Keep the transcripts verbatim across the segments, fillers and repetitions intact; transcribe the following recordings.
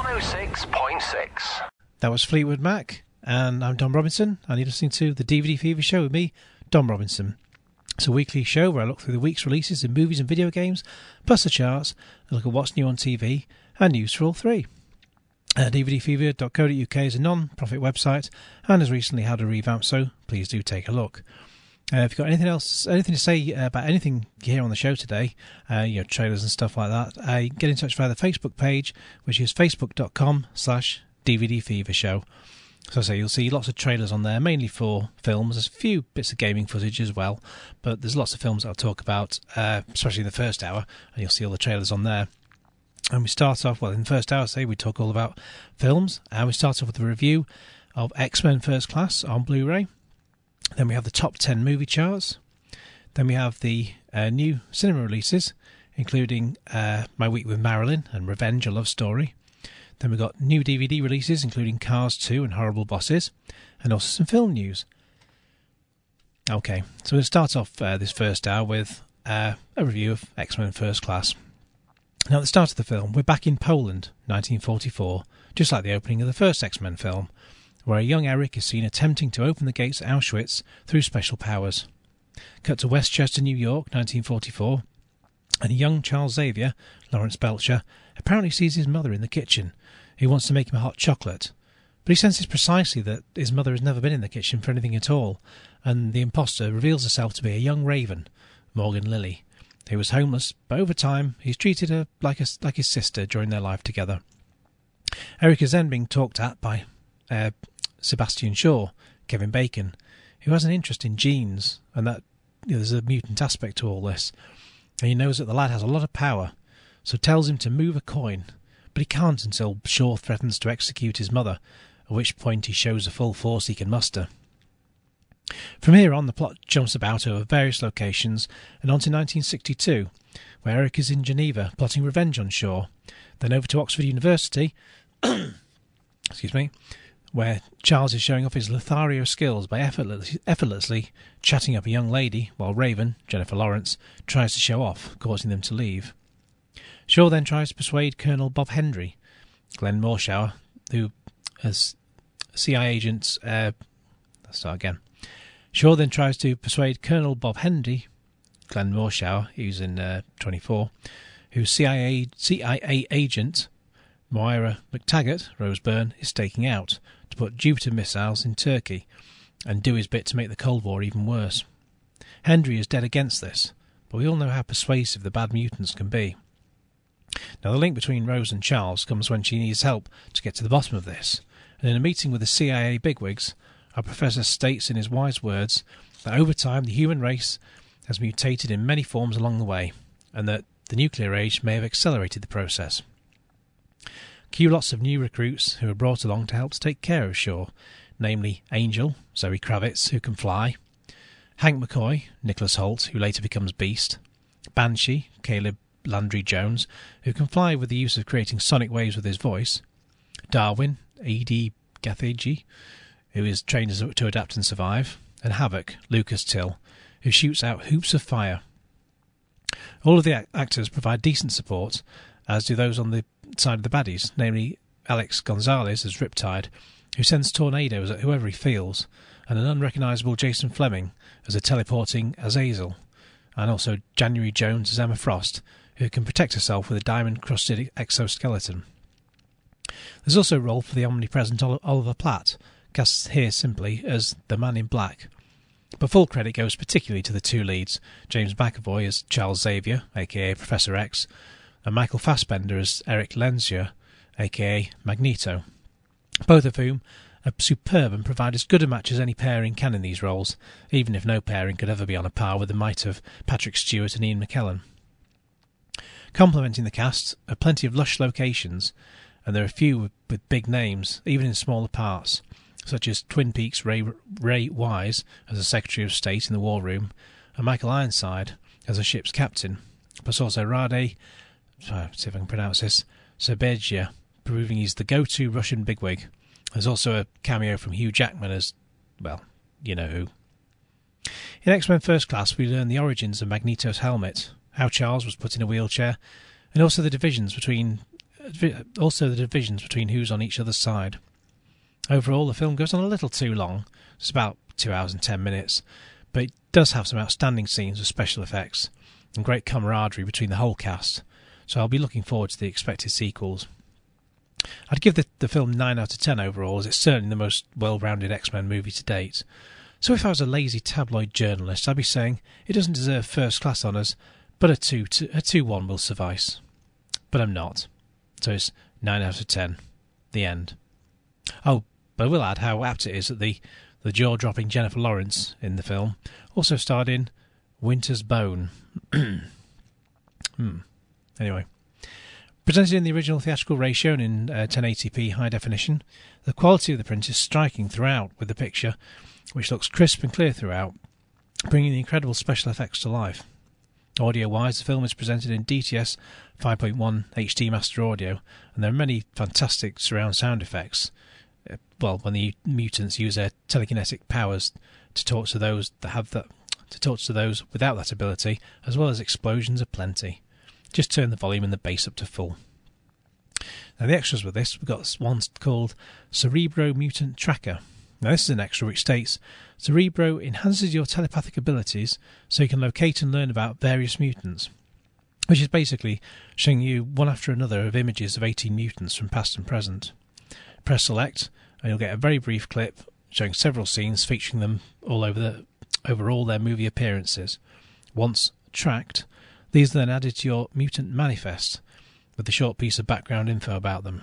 oh six point six. That was Fleetwood Mac, and I'm Dom Robinson, and you're listening to the D V D Fever Show with me, Dom Robinson. It's a weekly show where I look through the week's releases in movies and video games, plus the charts, and look at what's new on T V, and news for all three. Uh, D V D fever dot co dot U K is a non-profit website, and has recently had a revamp, so please do take a look. Uh, if you've got anything else, anything to say uh, about anything you hear on the show today, uh, you know, trailers and stuff like that, uh, get in touch via the Facebook page, which is facebook.com slash DVD Fever Show. So I say you'll see lots of trailers on there, mainly for films. There's a few bits of gaming footage as well, but there's lots of films that I'll talk about, uh, especially in the first hour, and you'll see all the trailers on there. And we start off, well, in the first hour, say, we talk all about films, and we start off with a review of X-Men First Class on Blu-ray. Then we have the top ten movie charts. Then we have the uh, new cinema releases, including uh, My Week with Marilyn and Revenge, A Love Story. Then we've got new D V D releases, including Cars two and Horrible Bosses, and also some film news. Okay, so we'll start off uh, this first hour with uh, a review of X-Men First Class. Now, at the start of the film, we're back in Poland, nineteen forty-four, just like the opening of the first X-Men film, where a young Eric is seen attempting to open the gates at Auschwitz through special powers. Cut to Westchester, New York, nineteen forty-four, and a young Charles Xavier, Lawrence Belcher, apparently sees his mother in the kitchen, who wants to make him a hot chocolate. But he senses precisely that his mother has never been in the kitchen for anything at all, and the imposter reveals herself to be a young raven, Morgan Lilly, who was homeless, but over time he's treated her like, a, like his sister during their life together. Eric is then being talked at by uh, Sebastian Shaw, Kevin Bacon, who has an interest in genes, and that you know, there's a mutant aspect to all this. And he knows that the lad has a lot of power, so tells him to move a coin, but he can't until Shaw threatens to execute his mother, at which point he shows the full force he can muster. From here on, the plot jumps about over various locations and on to nineteen sixty-two, where Eric is in Geneva plotting revenge on Shaw, then over to Oxford University, excuse me, where Charles is showing off his Lothario skills by effortlessly, effortlessly chatting up a young lady, while Raven, Jennifer Lawrence, tries to show off, causing them to leave. Shaw then tries to persuade Colonel Bob Hendry, Glenn Morshower, who, as C I A agents, uh, let's start again. Shaw then tries to persuade Colonel Bob Hendry, Glenn Morshower, who's in uh, twenty-four, whose C I A, C I A agent, Moira McTaggart, Rose Byrne, is staking out to put Jupiter missiles in Turkey and do his bit to make the Cold War even worse. Hendry is dead against this, but we all know how persuasive the bad mutants can be. Now, the link between Rose and Charles comes when she needs help to get to the bottom of this, and in a meeting with the C I A bigwigs, our professor states in his wise words that over time the human race has mutated in many forms along the way, and that the nuclear age may have accelerated the process. Cue lots of new recruits who are brought along to help to take care of Shaw, namely Angel, Zoe Kravitz, who can fly, Hank McCoy, Nicholas Hoult, who later becomes Beast, Banshee, Caleb Landry Jones, who can fly with the use of creating sonic waves with his voice, Darwin, E D Gathegi, who is trained to adapt and survive, and Havoc, Lucas Till, who shoots out hoops of fire. All of the actors provide decent support, as do those on the side of the baddies, namely Alex Gonzalez as Riptide, who sends tornadoes at whoever he feels, and an unrecognisable Jason Fleming as a teleporting Azazel, and also January Jones as Emma Frost, who can protect herself with a diamond-crusted exoskeleton. There's also a role for the omnipresent Oliver Platt, cast here simply as the Man in Black. But full credit goes particularly to the two leads, James McAvoy as Charles Xavier, aka Professor X, and Michael Fassbender as Eric Lenzia, aka Magneto, both of whom are superb and provide as good a match as any pairing can in these roles, even if no pairing could ever be on a par with the might of Patrick Stewart and Ian McKellen. Complementing the cast are plenty of lush locations, and there are a few with big names, even in smaller parts, such as Twin Peaks' Ray, Ray Wise as the Secretary of State in the War Room, and Michael Ironside as a ship's captain, plus also Rade, sorry, see if I can pronounce this, Serbegia, proving he's the go-to Russian bigwig. There's also a cameo from Hugh Jackman as, well, you know who. In X-Men First Class, we learn the origins of Magneto's helmet, how Charles was put in a wheelchair, and also the divisions between also the divisions between who's on each other's side. Overall, the film goes on a little too long. It's about two hours and ten minutes, but it does have some outstanding scenes with special effects and great camaraderie between the whole cast, so I'll be looking forward to the expected sequels. I'd give the, the film nine out of ten overall, as it's certainly the most well-rounded X-Men movie to date. So if I was a lazy tabloid journalist, I'd be saying it doesn't deserve first-class honours, but a two a two one will suffice. But I'm not. So it's nine out of ten. The end. Oh, but I will add how apt it is that the, the jaw-dropping Jennifer Lawrence in the film also starred in Winter's Bone. hmm. Anyway. Presented in the original theatrical ratio and in uh, ten eighty p high definition, the quality of the print is striking throughout, with the picture, which looks crisp and clear throughout, bringing the incredible special effects to life. Audio-wise, the film is presented in D T S five point one H D Master Audio, and there are many fantastic surround sound effects. Uh, well, when the mutants use their telekinetic powers to talk to those that have that, to talk to those without that ability, as well as explosions aplenty. Just turn the volume and the bass up to full. Now, the extras with this, we've got one called Cerebro Mutant Tracker. Now, this is an extra which states, Cerebro enhances your telepathic abilities so you can locate and learn about various mutants, which is basically showing you one after another of images of eighteen mutants from past and present. Press select, and you'll get a very brief clip showing several scenes featuring them all over, the, over all their movie appearances. Once tracked, these are then added to your mutant manifest with a short piece of background info about them.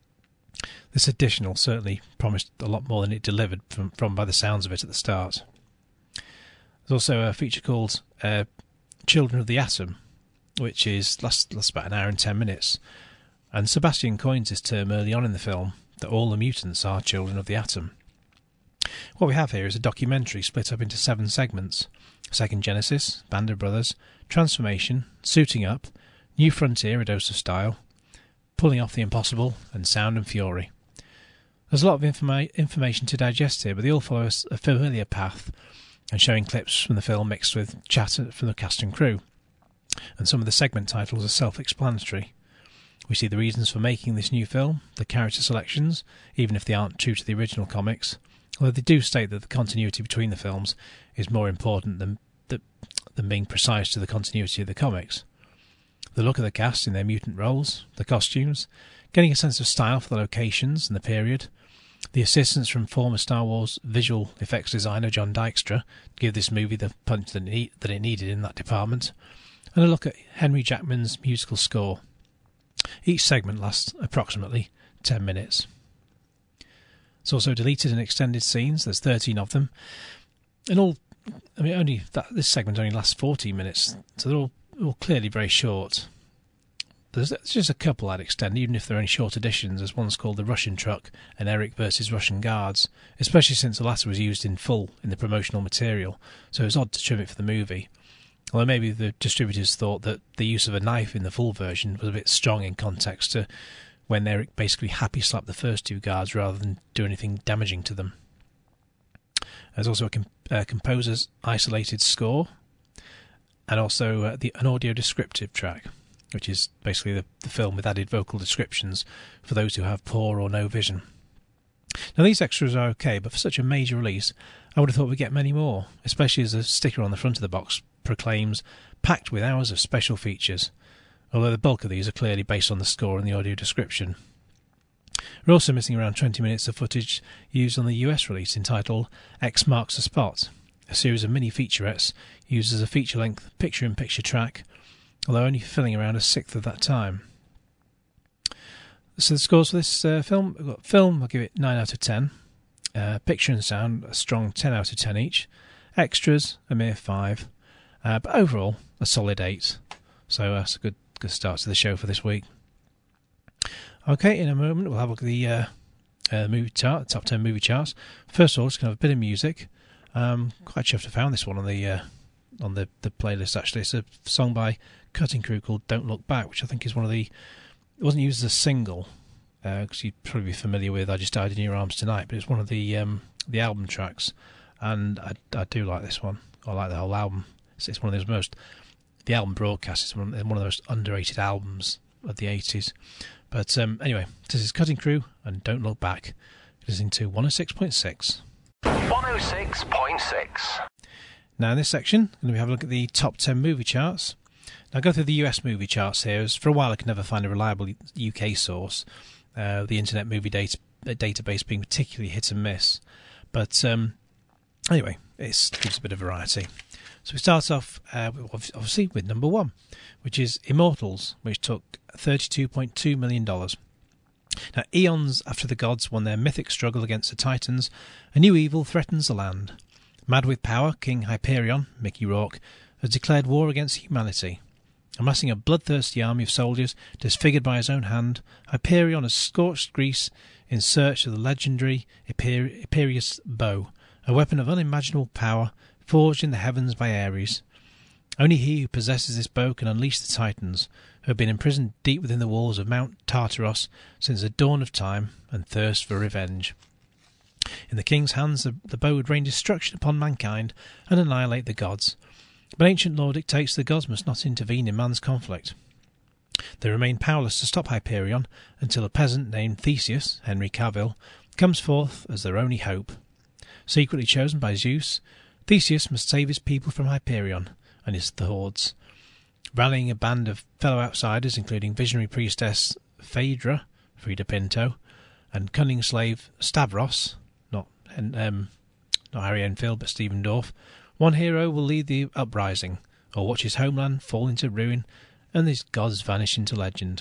This additional certainly promised a lot more than it delivered from, from by the sounds of it at the start. There's also a feature called uh, Children of the Atom, which is lasts, lasts about an hour and ten minutes. And Sebastian coins this term early on in the film, that all the mutants are children of the atom. What we have here is a documentary split up into seven segments: Second Genesis, Band of Brothers, Transformation, Suiting Up, New Frontier, A Dose of Style, Pulling Off the Impossible, and Sound and Fury. There's a lot of informa- information to digest here, but they all follow a familiar path and showing clips from the film mixed with chat from the cast and crew. And some of the segment titles are self-explanatory. We see the reasons for making this new film, the character selections, even if they aren't true to the original comics, although they do state that the continuity between the films is more important than, the, than being precise to the continuity of the comics. The look of the cast in their mutant roles, the costumes, getting a sense of style for the locations and the period, the assistance from former Star Wars visual effects designer John Dykstra to give this movie the punch that it, that it needed in that department, and a look at Henry Jackman's musical score. Each segment lasts approximately ten minutes. It's also deleted and extended scenes. There's thirteen of them, and all. I mean, only that this segment only lasts fourteen minutes, so they're all, all clearly very short. There's, there's just a couple I'd extend, even if they're only short editions. There's one's called The Russian Truck and Eric versus Russian Guards, especially since the latter was used in full in the promotional material, so it was odd to trim it for the movie. Although maybe the distributors thought that the use of a knife in the full version was a bit strong in context to when Eric basically happy slapped the first two guards rather than do anything damaging to them. There's also a comp- uh, composer's isolated score, and also uh, the, an audio descriptive track, which is basically the, the film with added vocal descriptions for those who have poor or no vision. Now, these extras are okay, but for such a major release, I would have thought we'd get many more, especially as the sticker on the front of the box proclaims packed with hours of special features, although the bulk of these are clearly based on the score and the audio description. We're also missing around twenty minutes of footage used on the U S release entitled X Marks the Spot, a series of mini featurettes used as a feature-length picture-in-picture track, although only filling around a sixth of that time. So the scores for this uh, film, I've got film, I'll give it nine out of ten. Uh, picture and sound, a strong ten out of ten each. Extras, a mere five. Uh, but overall, a solid eight. So uh, that's a good good start to the show for this week. Okay, in a moment we'll have a look at the uh, uh, movie chart, top ten movie charts. First of all, just going to have a bit of music. Um, quite chuffed to found this one on the uh, on the, the playlist. Actually, it's a song by Cutting Crew called "Don't Look Back," which I think is one of the. It wasn't used as a single because uh, you'd probably be familiar with "I Just Died in Your Arms Tonight," but it's one of the um, the album tracks, and I, I do like this one. I like the whole album. It's, it's one of those most. The album Broadcast is one, one of the most underrated albums of the eighties. But But um, anyway, this is Cutting Crew and Don't Look Back. Listening to one oh six point six. one oh six point six. Now in this section, I'm going to have a look at the top ten movie charts. Now I'll go through the U S movie charts here, as for a while I could never find a reliable U K source, uh, the Internet Movie data, uh, database being particularly hit and miss. But um, anyway, it gives a bit of variety. So we start off, uh, obviously, with number one, which is Immortals, which took thirty-two point two million dollars. Now, eons after the gods won their mythic struggle against the Titans, a new evil threatens the land. Mad with power, King Hyperion, Mickey Rourke, has declared war against humanity. Amassing a bloodthirsty army of soldiers disfigured by his own hand, Hyperion has scorched Greece in search of the legendary Hyper- Imperious Bow, a weapon of unimaginable power forged in the heavens by Ares. Only he who possesses this bow can unleash the Titans, who have been imprisoned deep within the walls of Mount Tartaros since the dawn of time and thirst for revenge. In the king's hands, the, the bow would rain destruction upon mankind and annihilate the gods. But ancient law dictates the gods must not intervene in man's conflict. They remain powerless to stop Hyperion until a peasant named Theseus, Henry Cavill, comes forth as their only hope. Secretly chosen by Zeus, Theseus must save his people from Hyperion and his hordes. Rallying a band of fellow outsiders, including visionary priestess Phaedra, Frida Pinto, and cunning slave Stavros, not um, not Harry Enfield but Stephen Dorff, one hero will lead the uprising, or watch his homeland fall into ruin and his gods vanish into legend.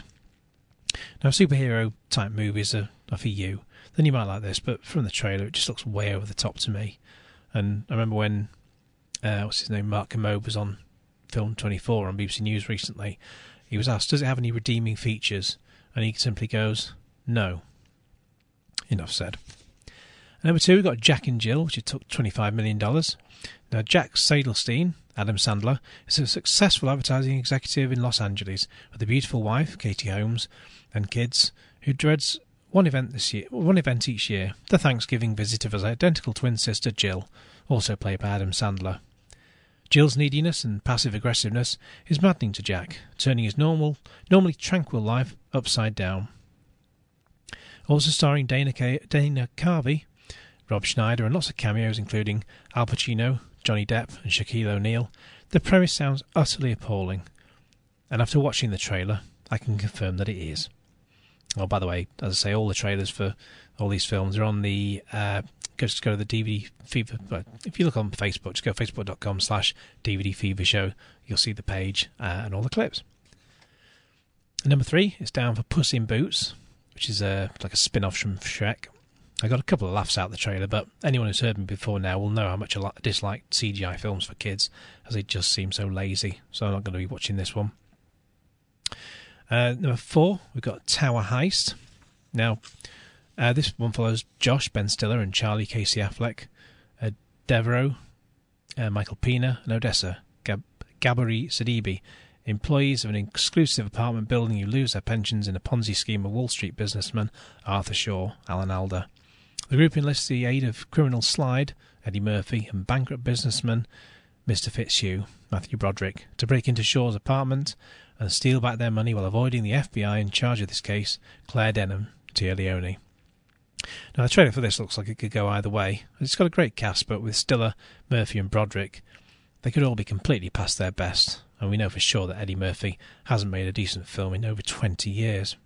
Now, superhero-type movies are, are for you. Then you might like this, but from the trailer it just looks way over the top to me. And I remember when, uh, what's his name, Mark Kermode was on Film twenty-four on B B C News recently, he was asked, does it have any redeeming features? And he simply goes, no. Enough said. And number two, we've got Jack and Jill, which took twenty-five million dollars. Now, Jack Sadelstein, Adam Sandler, is a successful advertising executive in Los Angeles with a beautiful wife, Katie Holmes, and kids, who dreads one event this year, one event each year, the Thanksgiving visit of his identical twin sister, Jill, also played by Adam Sandler. Jill's neediness and passive aggressiveness is maddening to Jack, turning his normal, normally tranquil life upside down. Also starring Dana, K- Dana Carvey, Rob Schneider, and lots of cameos including Al Pacino, Johnny Depp, and Shaquille O'Neal, the premise sounds utterly appalling. And after watching the trailer, I can confirm that it is. Oh, by the way, as I say, all the trailers for all these films are on the... Uh, just go to the D V D Fever... If you look on Facebook, just go facebook.com slash DVD Fever Show. You'll see the page uh, and all the clips. And number three is down for Puss in Boots, which is uh, like a spin-off from Shrek. I got a couple of laughs out of the trailer, but anyone who's heard me before now will know how much I dislike C G I films for kids, as they just seem so lazy. So I'm not going to be watching this one. Uh, number four, we've got Tower Heist. Now, uh, this one follows Josh, Ben Stiller, and Charlie Casey Affleck, uh, Devereaux, uh, Michael Pena, and Odessa Gab- Gabari Sidibe, employees of an exclusive apartment building who lose their pensions in a Ponzi scheme of Wall Street businessman Arthur Shaw, Alan Alda. The group enlists the aid of criminal Slide, Eddie Murphy, and bankrupt businessman Mister Fitzhugh, Matthew Broderick, to break into Shaw's apartment and steal back their money while avoiding the F B I in charge of this case, Claire Denham, Tia Leone. Now, the trailer for this looks like it could go either way. It's got a great cast, but with Stiller, Murphy and Broderick, they could all be completely past their best, and we know for sure that Eddie Murphy hasn't made a decent film in over twenty years.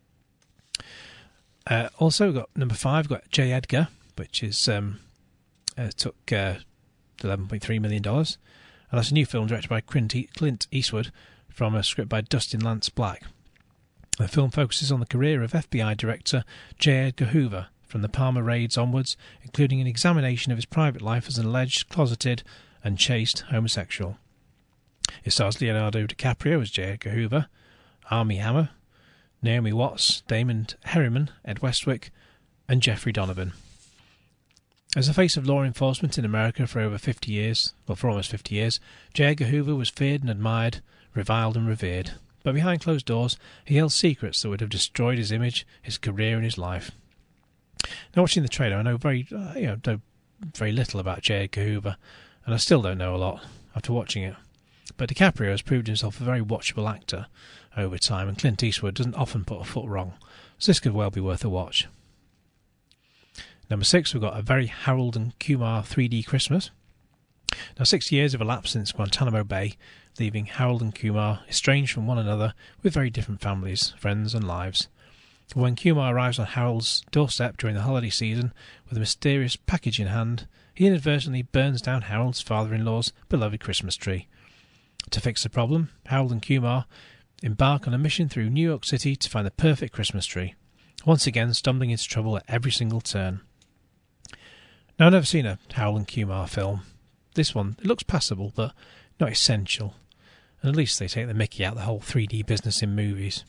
Uh, also, we've got number five, we've got J. Edgar, which is um, uh, took uh, eleven point three million dollars, and that's a new film directed by Clint Eastwood from a script by Dustin Lance Black. The film focuses on the career of F B I Director J. Edgar Hoover from the Palmer raids onwards, including an examination of his private life as an alleged closeted and chaste homosexual. It stars Leonardo DiCaprio as J. Edgar Hoover, Armie Hammer, Naomi Watts, Damon Herriman, Ed Westwick, and Jeffrey Donovan. As the face of law enforcement in America for over fifty years, well, for almost fifty years, J. Edgar Hoover was feared and admired, reviled and revered. But behind closed doors, he held secrets that would have destroyed his image, his career, and his life. Now, watching the trailer, I know very, uh, you know, know very little about J. Edgar Hoover, and I still don't know a lot after watching it. But DiCaprio has proved himself a very watchable actor, over time, and Clint Eastwood doesn't often put a foot wrong, so this could well be worth a watch. Number six, we've got A Very Harold and Kumar three D Christmas. Now, six years have elapsed since Guantanamo Bay, leaving Harold and Kumar estranged from one another with very different families, friends and lives. But when Kumar arrives on Harold's doorstep during the holiday season with a mysterious package in hand, he inadvertently burns down Harold's father-in-law's beloved Christmas tree. To fix the problem, Harold and Kumar embark on a mission through New York City to find the perfect Christmas tree, once again stumbling into trouble at every single turn. Now, I've never seen a Harold and Kumar film. This one, it looks passable, but not essential. And at least they take the mickey out of the whole three D business in movies.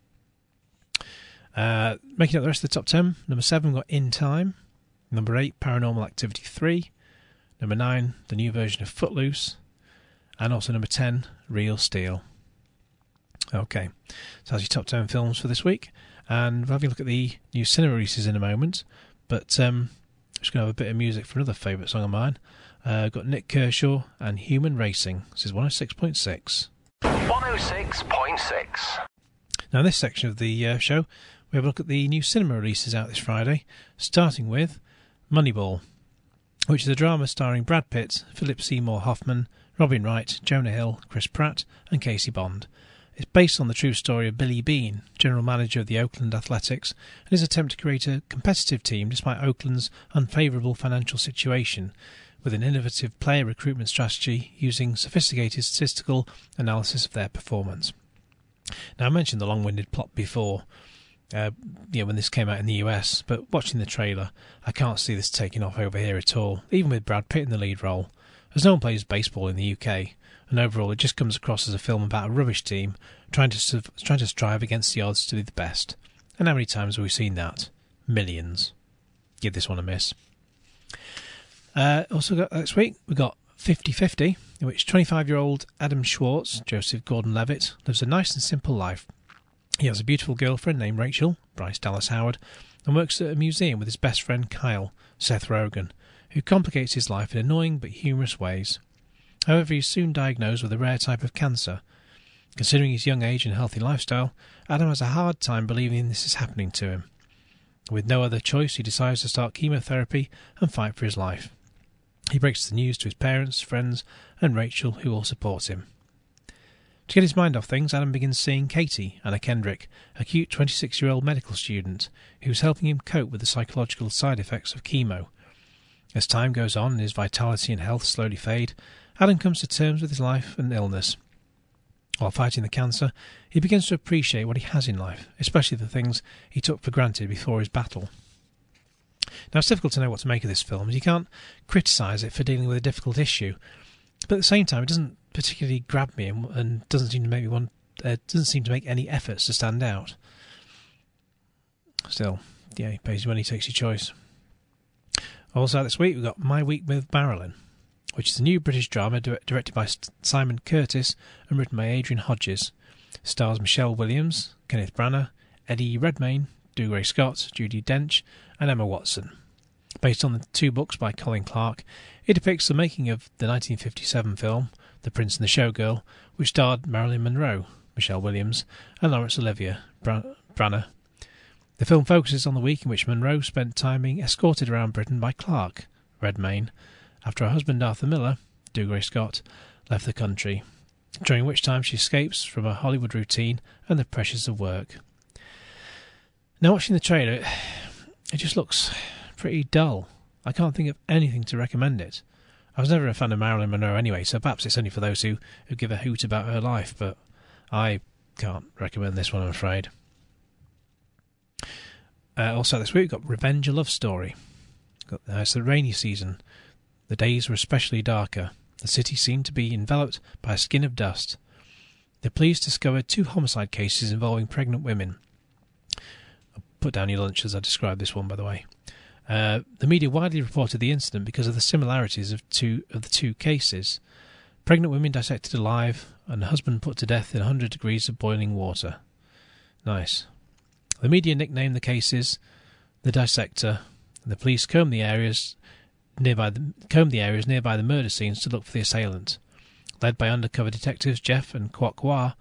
Uh, making up the rest of the top ten, number seven, we've got In Time. Number eight, Paranormal Activity three. Number nine, the new version of Footloose. And also number ten, Real Steel. Okay, so that's your top ten films for this week. And we'll have a look at the new cinema releases in a moment. But um, I'm just going to have a bit of music for another favourite song of mine. Uh, got Nick Kershaw and Human Racing. This is one oh six point six. one oh six point six. Now, in this section of the uh, show, we have a look at the new cinema releases out this Friday, starting with Moneyball, which is a drama starring Brad Pitt, Philip Seymour Hoffman, Robin Wright, Jonah Hill, Chris Pratt and Casey Bond. It's based on the true story of Billy Beane, general manager of the Oakland Athletics, and his attempt to create a competitive team despite Oakland's unfavourable financial situation, with an innovative player recruitment strategy using sophisticated statistical analysis of their performance. Now, I mentioned the long-winded plot before, uh, you know, when this came out in the U S, but watching the trailer, I can't see this taking off over here at all, even with Brad Pitt in the lead role, as no one plays baseball in the U K, and overall it just comes across as a film about a rubbish team trying to trying to strive against the odds to be the best. And how many times have we seen that? Millions. Give this one a miss. Uh, also got next week, we've got fifty fifty, in which twenty-five-year-old Adam Schwartz, Joseph Gordon-Levitt, lives a nice and simple life. He has a beautiful girlfriend named Rachel, Bryce Dallas Howard, and works at a museum with his best friend Kyle, Seth Rogen, who complicates his life in annoying but humorous ways. However, he's soon diagnosed with a rare type of cancer. Considering his young age and healthy lifestyle, Adam has a hard time believing this is happening to him. With no other choice, he decides to start chemotherapy and fight for his life. He breaks the news to his parents, friends, and Rachel, who all support him. To get his mind off things, Adam begins seeing Katie, Anna Kendrick, a cute twenty-six-year-old medical student who's helping him cope with the psychological side effects of chemo. As time goes on and his vitality and health slowly fade, Adam comes to terms with his life and illness. While fighting the cancer, he begins to appreciate what he has in life, especially the things he took for granted before his battle. Now, it's difficult to know what to make of this film, as you can't criticise it for dealing with a difficult issue, but at the same time, it doesn't particularly grab me and, and doesn't seem to make me want. Uh, doesn't seem to make any efforts to stand out. Still, yeah, he pays you when he takes your choice. Also, this week we've got My Week with Marilyn, which is a new British drama directed by Simon Curtis and written by Adrian Hodges. It stars Michelle Williams, Kenneth Branagh, Eddie Redmayne, Dougray Scott, Judi Dench, and Emma Watson. Based on the two books by Colin Clark, it depicts the making of the nineteen fifty-seven film The Prince and the Showgirl, which starred Marilyn Monroe, Michelle Williams, and Laurence Olivier Branagh. The film focuses on the week in which Monroe spent time being escorted around Britain by Clark, Redmayne, after her husband Arthur Miller, Dougray Scott, left the country, during which time she escapes from her Hollywood routine and the pressures of work. Now, watching the trailer, it, it just looks pretty dull. I can't think of anything to recommend it. I was never a fan of Marilyn Monroe anyway, so perhaps it's only for those who, who give a hoot about her life, but I can't recommend this one, I'm afraid. Uh, also this week we've got Revenge, a Love Story. Got, uh, it's the rainy season. The days were especially darker. The city seemed to be enveloped by a skin of dust. The police discovered two homicide cases involving pregnant women. I'll put down your lunch as I describe this one, by the way. Uh, the media widely reported the incident because of the similarities of two of the two cases. Pregnant women dissected alive and a husband put to death in one hundred degrees of boiling water. Nice. The media nicknamed the cases the Dissector, and the police combed the areas nearby the, combed the areas nearby the murder scenes to look for the assailant. Led by undercover detectives Jeff and Kwok Wah,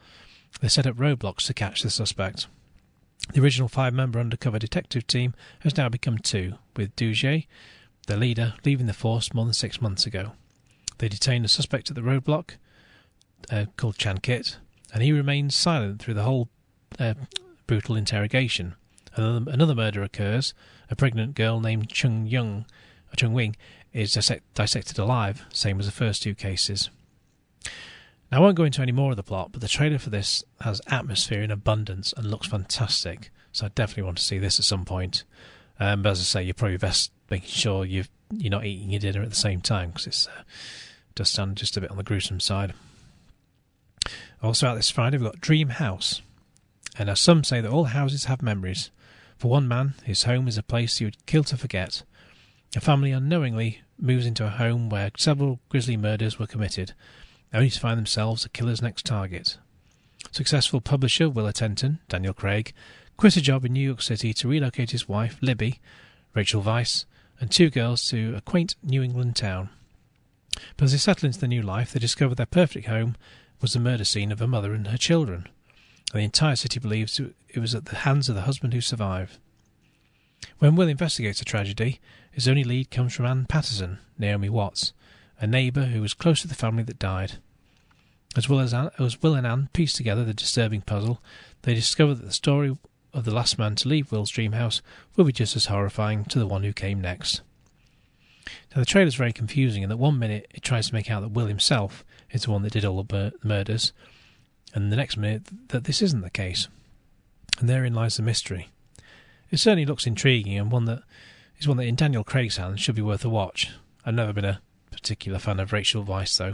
They set up roadblocks to catch the suspect. The original five-member undercover detective team has now become two, with Duge, the leader, leaving the force more than six months ago. They detain the suspect at the roadblock, uh, called Chan Kit, and he remains silent through the whole uh, brutal interrogation. Another, another murder occurs. A pregnant girl named Chung Young, or Chung Wing, is dissect, dissected alive, same as the first two cases. Now, I won't go into any more of the plot, but the trailer for this has atmosphere in abundance and looks fantastic, so I definitely want to see this at some point. Um, but as I say, you're probably best making sure you've, you're not eating your dinner at the same time, because it uh, does sound just a bit on the gruesome side. Also out this Friday, we've got Dream House. And as some say that all houses have memories. For one man, his home is a place he would kill to forget. A family unknowingly moves into a home where several grisly murders were committed, only to find themselves a killer's next target. Successful publisher Will Tenton, Daniel Craig, quit a job in New York City to relocate his wife, Libby, Rachel Weisz, and two girls to a quaint New England town. But as they settle into their new life, they discover their perfect home was the murder scene of a mother and her children, and the entire city believes it was at the hands of the husband who survived. When Will investigates the tragedy, his only lead comes from Ann Patterson, Naomi Watts, a neighbour who was close to the family that died. As well as, Anne, as Will and Anne piece together the disturbing puzzle, they discover that the story of the last man to leave Will's dream house will be just as horrifying to the one who came next. Now, the trailer is very confusing, and at one minute it tries to make out that Will himself is the one that did all the mur- murders, and the next minute that this isn't the case. And therein lies the mystery. It certainly looks intriguing, and one that is one that in Daniel Craig's hands should be worth a watch. I've never been a particular fan of Rachel Weisz, though.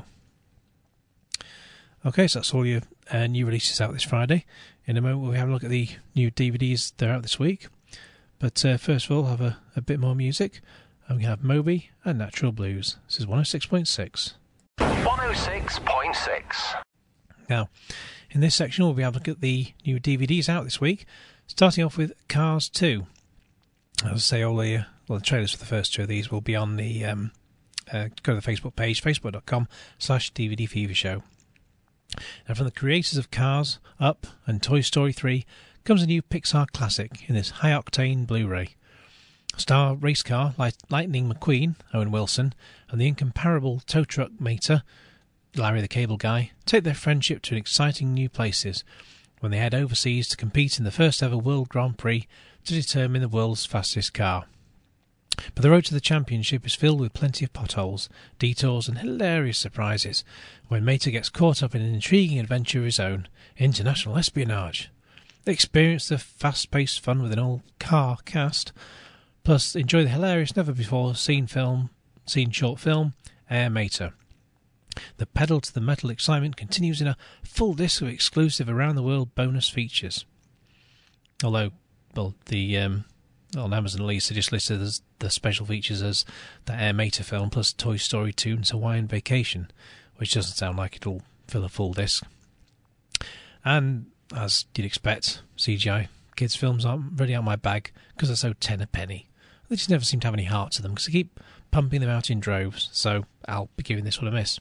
Okay, so that's all your uh, new releases out this Friday. In a moment we'll have a look at the new D V Ds that are out this week. But uh, first of all, we'll have a, a bit more music. And we have Moby and Natural Blues. This is one oh six point six. one oh six point six. Now, in this section we'll be able to look at the new D V Ds out this week, starting off with Cars two. As I say, all the, uh, well, the trailers for the first two of these will be on the... Um, uh, go to the Facebook page, facebook.com slash DVD Fever Show. And from the creators of Cars, Up and Toy Story three comes a new Pixar classic in this high-octane Blu-ray. Star race car Light- Lightning McQueen, Owen Wilson, and the incomparable tow truck mater, Larry the Cable Guy, take their friendship to exciting new places when they head overseas to compete in the first ever World Grand Prix to determine the world's fastest car. But the road to the championship is filled with plenty of potholes, detours and hilarious surprises when Mater gets caught up in an intriguing adventure of his own, international espionage. They experience the fast-paced fun with an all-car cast, plus enjoy the hilarious never-before-seen film, seen short film, Air Mater. The pedal-to-the-metal excitement continues in a full disc of exclusive around-the-world bonus features. Although, well, the... Um, on Amazon at least, they just listed as the special features as the Air Mater film plus Toy Story two and Hawaiian Vacation, which doesn't sound like it'll fill a full disc. And, as you'd expect, C G I kids' films aren't really out my bag because they're so ten a penny. They just never seem to have any heart to them because they keep pumping them out in droves, so I'll be giving this one a miss.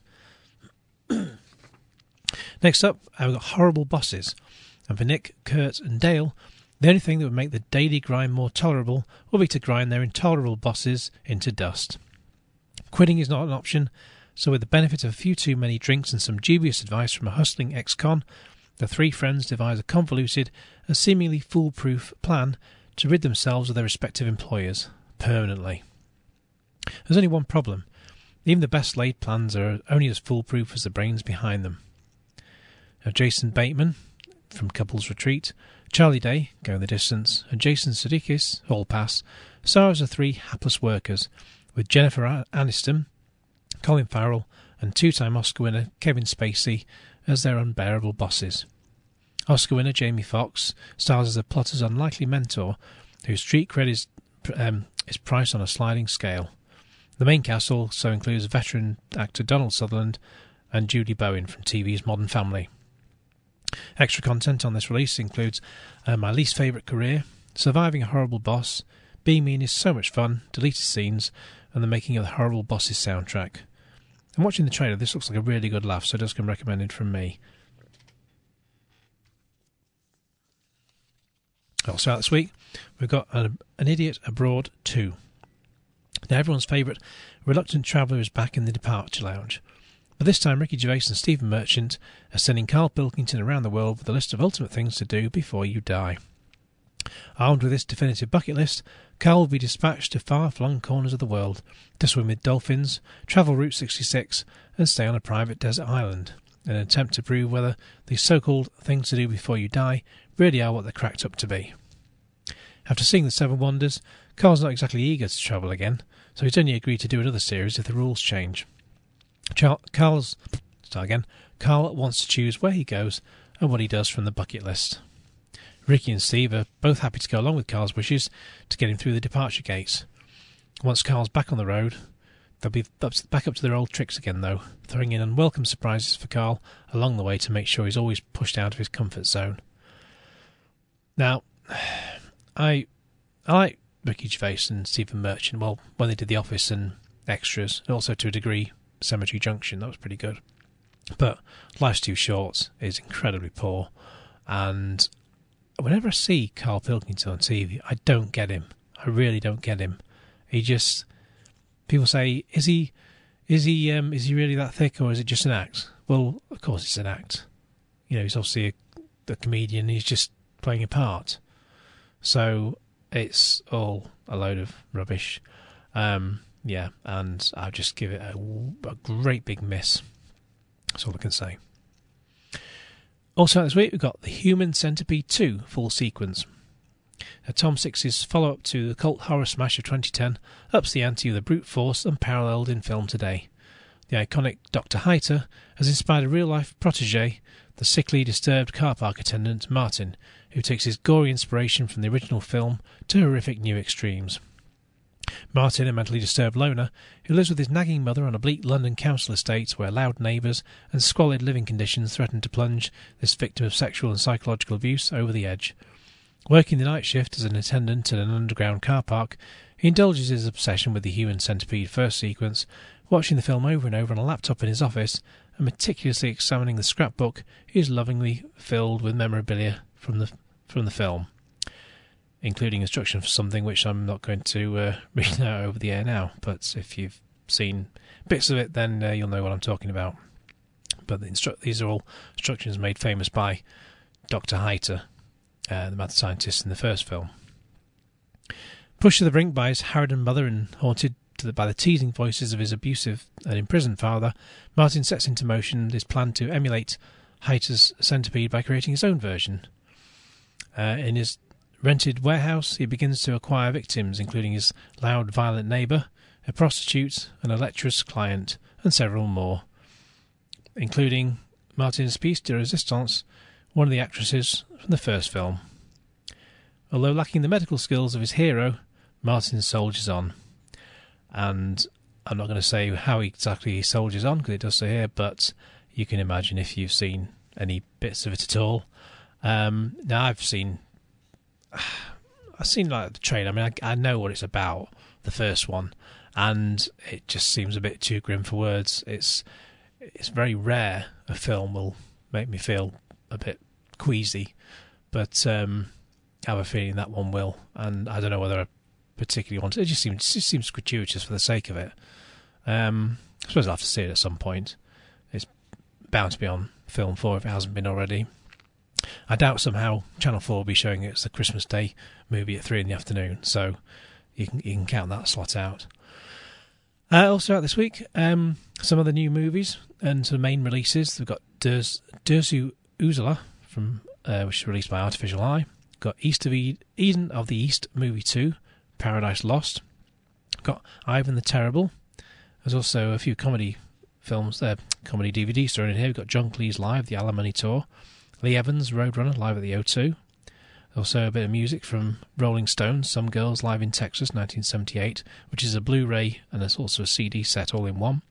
Next up, I've got Horrible Bosses, and for Nick, Kurt and Dale, the only thing that would make the daily grind more tolerable will be to grind their intolerable bosses into dust. Quitting is not an option, so with the benefit of a few too many drinks and some dubious advice from a hustling ex-con, the three friends devise a convoluted and seemingly foolproof plan to rid themselves of their respective employers, permanently. There's only one problem. Even the best laid plans are only as foolproof as the brains behind them. Now, Jason Bateman, from Couples Retreat, Charlie Day, Going the Distance, and Jason Sudeikis, Hall Pass, stars the three hapless workers, with Jennifer Aniston, Colin Farrell, and two-time Oscar winner Kevin Spacey as their unbearable bosses. Oscar winner Jamie Foxx stars as the plotter's unlikely mentor, whose street cred is, um, is priced on a sliding scale. The main cast also includes veteran actor Donald Sutherland and Judy Bowen from T V's Modern Family. Extra content on this release includes uh, My Least Favourite Career, Surviving a Horrible Boss, Being Mean is So Much Fun, Deleted Scenes, and the making of the Horrible Bosses soundtrack. And watching the trailer, this looks like a really good laugh, so it does come recommended from me. Also out this week, we've got an, an Idiot Abroad two. Now, everyone's favourite reluctant traveller is back in the departure lounge. But this time, Ricky Gervais and Stephen Merchant are sending Carl Pilkington around the world with a list of ultimate things to do before you die. Armed with this definitive bucket list, Carl will be dispatched to far-flung corners of the world to swim with dolphins, travel Route sixty-six, and stay on a private desert island, in an attempt to prove whether these so-called things to do before you die really are what they're cracked up to be. After seeing the Seven Wonders, Carl's not exactly eager to travel again, so he's only agreed to do another series if the rules change. Char- Carl's start again. Carl wants to choose where he goes and what he does from the bucket list. Ricky and Steve are both happy to go along with Carl's wishes to get him through the departure gates. Once Carl's back on the road, they'll be up to, back up to their old tricks again, though, throwing in unwelcome surprises for Carl along the way to make sure he's always pushed out of his comfort zone. Now, I, I like Ricky Gervais and Stephen Merchant. Well, when they did The Office and Extras, and also to a degree Cemetery Junction, that was pretty good. But Life's Too Short is incredibly poor, and whenever I see Carl Pilkington on T V, I don't get him. I really don't get him. He just, people say, is he, is he, um, is he really that thick, or is it just an act? Well, of course it's an act. You know, he's obviously a, a comedian. He's just playing a part. So it's all a load of rubbish. Um, yeah, and I'll just give it a, a great big miss. That's all I can say. Also this week, we've got The Human Centipede two full sequence. Now, Tom Six's follow-up to the cult horror smash of twenty ten ups the ante with a brute force unparalleled in film today. The iconic Doctor Heiter has inspired a real-life protégé, the sickly, disturbed car park attendant Martin, who takes his gory inspiration from the original film to horrific new extremes. Martin, a mentally disturbed loner, who lives with his nagging mother on a bleak London council estate where loud neighbours and squalid living conditions threaten to plunge this victim of sexual and psychological abuse over the edge. Working the night shift as an attendant at an underground car park, he indulges his obsession with the Human Centipede first sequence, watching the film over and over on a laptop in his office and meticulously examining the scrapbook he is lovingly filled with memorabilia from the from the film, including instruction for something which I'm not going to uh, read out over the air now, but if you've seen bits of it, then uh, you'll know what I'm talking about. But the instru- these are all instructions made famous by Doctor Heiter, uh, the mad scientist in the first film. Pushed to the brink by his harridan mother and haunted to the, by the teasing voices of his abusive and imprisoned father, Martin sets into motion his plan to emulate Heiter's centipede by creating his own version. Uh, in his rented warehouse, he begins to acquire victims, including his loud, violent neighbour, a prostitute, an lecherous client, and several more, including Martin's piece de resistance, one of the actresses from the first film. Although lacking the medical skills of his hero, Martin soldiers on. And I'm not going to say how exactly he soldiers on, because it does say here, but you can imagine if you've seen any bits of it at all. Um, now, I've seen... I've seen like the trailer. I mean, I, I know what it's about, the first one, and it just seems a bit too grim for words. It's it's very rare a film will make me feel a bit queasy, but um, I have a feeling that one will, and I don't know whether I particularly want it. It just seems it just seems gratuitous for the sake of it. Um, I suppose I'll have to see it at some point. It's bound to be on Film four if it hasn't been already. I doubt somehow Channel four will be showing it as the Christmas Day movie at three in the afternoon, so you can you can count that slot out. Uh, also out this week, um, some of the new movies and some main releases. We've got Durs, Dersu Uzala, from uh, which is released by Artificial Eye. We've got East of Eden, Eden of the East Movie two, Paradise Lost. We've got Ivan the Terrible. There's also a few comedy films there, comedy D V Ds thrown in here. We've got John Cleese Live, The Alimony Tour. Lee Evans, Roadrunner, live at the O two. Also a bit of music from Rolling Stones, Some Girls Live in Texas, nineteen seventy-eight, which is a Blu-ray and there's also a C D set all in one.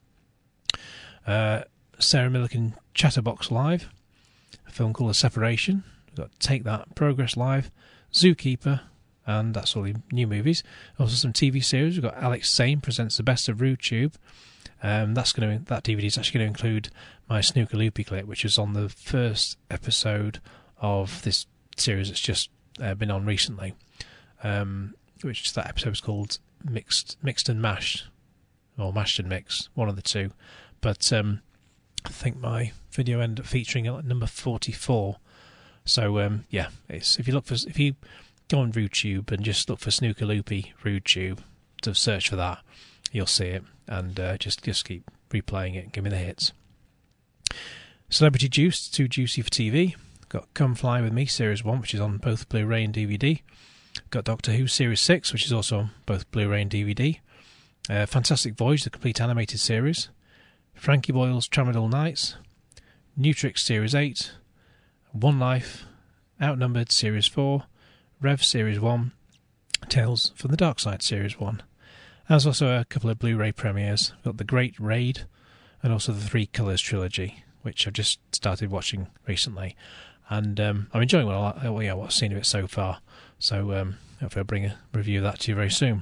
Uh, Sarah Millican Chatterbox Live, a film called The Separation. We've got Take That, Progress Live, Zookeeper, and that's all the new movies. Also some T V series. We've got Alex Sane Presents the Best of RudeTube. Um, that's going to that D V D is actually going to include my Snooker Loopy clip, which is on the first episode of this series that's just uh, been on recently, um, which that episode was called Mixed Mixed and Mashed, or Mashed and Mixed, one of the two. But um, I think my video ended up featuring at number forty-four. So um, yeah, it's if you look for if you go on RudeTube and just look for Snooker Loopy RudeTube, to search for that, you'll see it, and uh, just just keep replaying it and give me the hits. Celebrity Juice, too juicy for T V. Got Come Fly With Me Series one, which is on both Blu-ray and D V D. Got Doctor Who Series six, which is also on both Blu-ray and D V D. Uh, Fantastic Voyage, the complete animated series. Frankie Boyle's Tramadol Nights. Nutrix Series eight. One Life. Outnumbered Series four. Rev Series one. Tales from the Dark Side Series one. There's also a couple of Blu-ray premieres. We've got The Great Raid and also the Three Colours trilogy, which I've just started watching recently. And um, I'm enjoying what, I, well, yeah, what I've seen of it so far. So um, hopefully I'll bring a review of that to you very soon.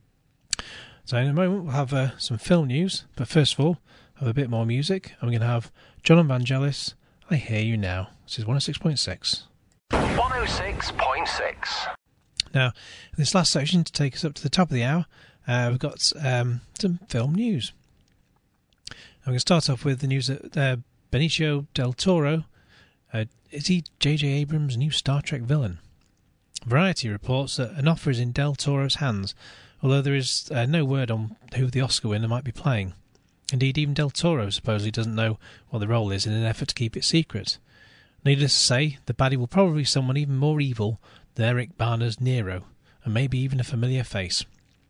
So in a moment we'll have uh, some film news. But first of all, have a bit more music. I'm going to have John and Vangelis, I Hear You Now. This is one oh six point six. one oh six point six. Now, in this last section, to take us up to the top of the hour, uh, we've got um, some film news. I'm going to start off with the news that uh, Benicio del Toro, uh, is he J J Abrams' new Star Trek villain? Variety reports that an offer is in del Toro's hands, although there is uh, no word on who the Oscar winner might be playing. Indeed, even del Toro supposedly doesn't know what the role is in an effort to keep it secret. Needless to say, the baddie will probably be someone even more evil than Eric Bana's Nero, and maybe even a familiar face.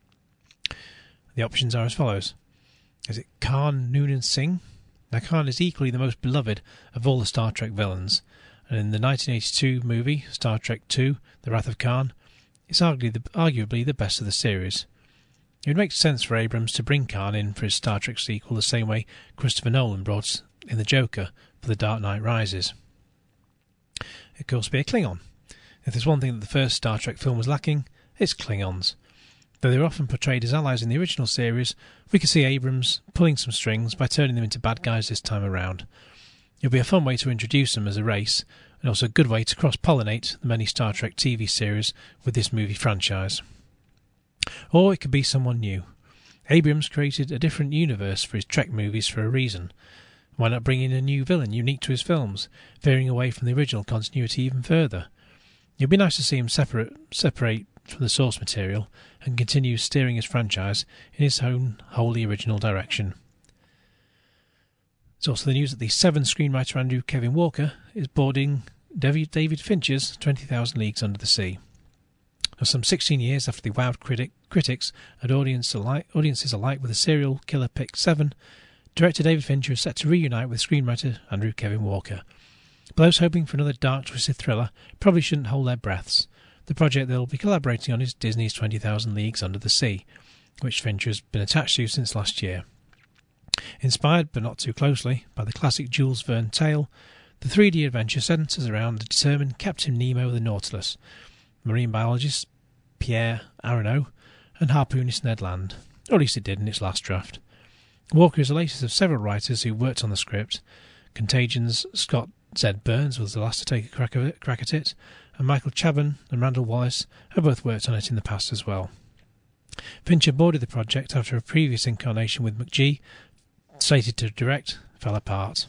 The options are as follows. Is it Khan Noonan Singh? Now, Khan is equally the most beloved of all the Star Trek villains, and in the nineteen eighty-two movie Star Trek two, The Wrath of Khan, it's arguably the, arguably the best of the series. It would make sense for Abrams to bring Khan in for his Star Trek sequel the same way Christopher Nolan brought in the Joker for The Dark Knight Rises. It could also be a Klingon. If there's one thing that the first Star Trek film was lacking, it's Klingons. Though they were often portrayed as allies in the original series, we could see Abrams pulling some strings by turning them into bad guys this time around. It'll be a fun way to introduce them as a race, and also a good way to cross-pollinate the many Star Trek T V series with this movie franchise. Or it could be someone new. Abrams created a different universe for his Trek movies for a reason. Why not bring in a new villain unique to his films, veering away from the original continuity even further? It'd be nice to see him separate, separate from the source material and continue steering his franchise in his own wholly original direction. It's also the news that the Seven screenwriter Andrew Kevin Walker is boarding David Fincher's twenty thousand Leagues Under the Sea. Now, some sixteen years after the wowed critic, critics and audience alike, audiences alike with the serial killer pick Seven, director David Fincher is set to reunite with screenwriter Andrew Kevin Walker. But those hoping for another dark, twisted thriller probably shouldn't hold their breaths. The project they'll be collaborating on is Disney's twenty thousand Leagues Under the Sea, which Fincher has been attached to since last year. Inspired, but not too closely, by the classic Jules Verne tale, the three D adventure centres around the determined Captain Nemo of the Nautilus, marine biologist Pierre Aronneau, and harpoonist Ned Land, or at least it did in its last draft. Walker is the latest of several writers who worked on the script. Contagion's Scott Z. Burns was the last to take a crack, of it, crack at it, and Michael Chabon and Randall Wallace have both worked on it in the past as well. Fincher boarded the project after a previous incarnation with McGee, slated to direct, fell apart.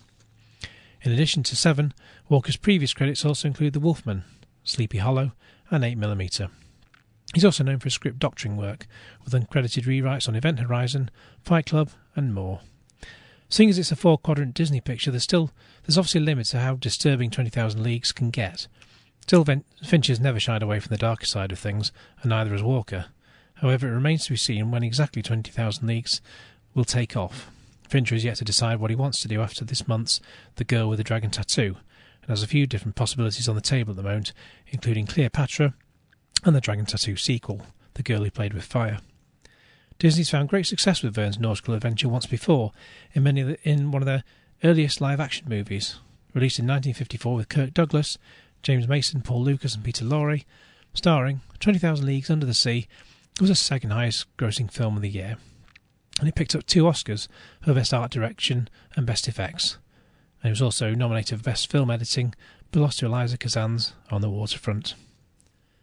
In addition to Seven, Walker's previous credits also include The Wolfman, Sleepy Hollow, and eight millimeter. He's also known for his script doctoring work, with uncredited rewrites on Event Horizon, Fight Club, and more. Seeing as it's a four-quadrant Disney picture, there's still there's obviously a limit to how disturbing twenty thousand Leagues can get. Still, Fincher's never shied away from the darker side of things, and neither has Walker. However, it remains to be seen when exactly twenty thousand Leagues will take off. Fincher is yet to decide what he wants to do after this month's The Girl with the Dragon Tattoo, and has a few different possibilities on the table at the moment, including Cleopatra and the Dragon Tattoo sequel, The Girl Who Played with Fire. Disney's found great success with Verne's nautical adventure once before, in many of the, in one of their earliest live-action movies. Released in nineteen fifty-four with Kirk Douglas, James Mason, Paul Lucas and Peter Lorre, starring twenty thousand Leagues Under the Sea, it was the second highest grossing film of the year, and it picked up two Oscars for Best Art Direction and Best Effects, and it was also nominated for Best Film Editing, but lost to Eliza Kazan's On the Waterfront.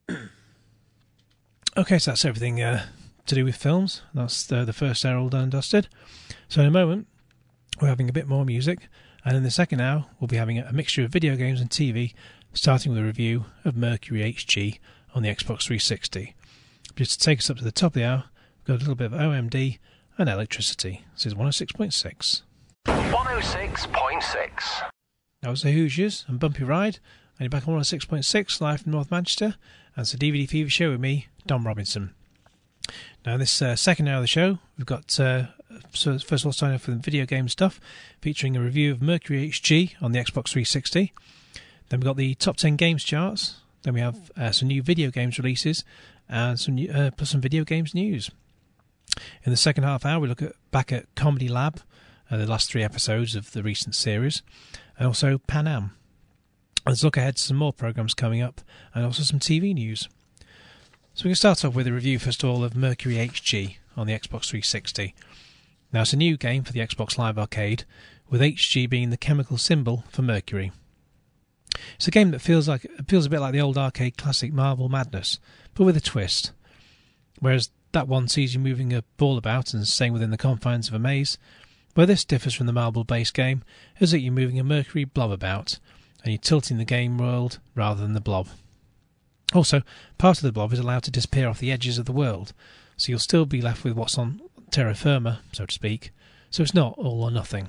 Okay, so that's everything uh, to do with films. That's the, the first hour all done and dusted. So in a moment, we're having a bit more music, and in the second hour, we'll be having a mixture of video games and T V, starting with a review of Mercury H G on the Xbox three sixty. Just to take us up to the top of the hour, we've got a little bit of O M D and electricity. This is one oh six point six. one oh six point six. That was the Hoosiers and Bumpy Ride, and you're back on one oh six point six, live from North Manchester, and it's the D V D Fever Show with me, Dom Robinson. Now, in this uh, second hour of the show, we've got, uh, so first of all, starting off with video game stuff, featuring a review of Mercury H G on the Xbox three sixty. Then we've got the top ten games charts. Then we have uh, some new video games releases, and some new, uh, plus some video games news. In the second half hour, we look at back at Comedy Lab, uh, the last three episodes of the recent series, and also Pan Am. Let's look ahead to some more programmes coming up, and also some T V news. So we can start off with a review, first of all, of Mercury H G on the Xbox three sixty. Now, it's a new game for the Xbox Live Arcade, with H G being the chemical symbol for Mercury. It's a game that feels like it feels a bit like the old arcade classic Marble Madness, but with a twist. Whereas that one sees you moving a ball about and staying within the confines of a maze, where this differs from the marble-based game is that you're moving a Mercury blob about, and you're tilting the game world rather than the blob. Also, part of the blob is allowed to disappear off the edges of the world, so you'll still be left with what's on terra firma, so to speak, so it's not all or nothing.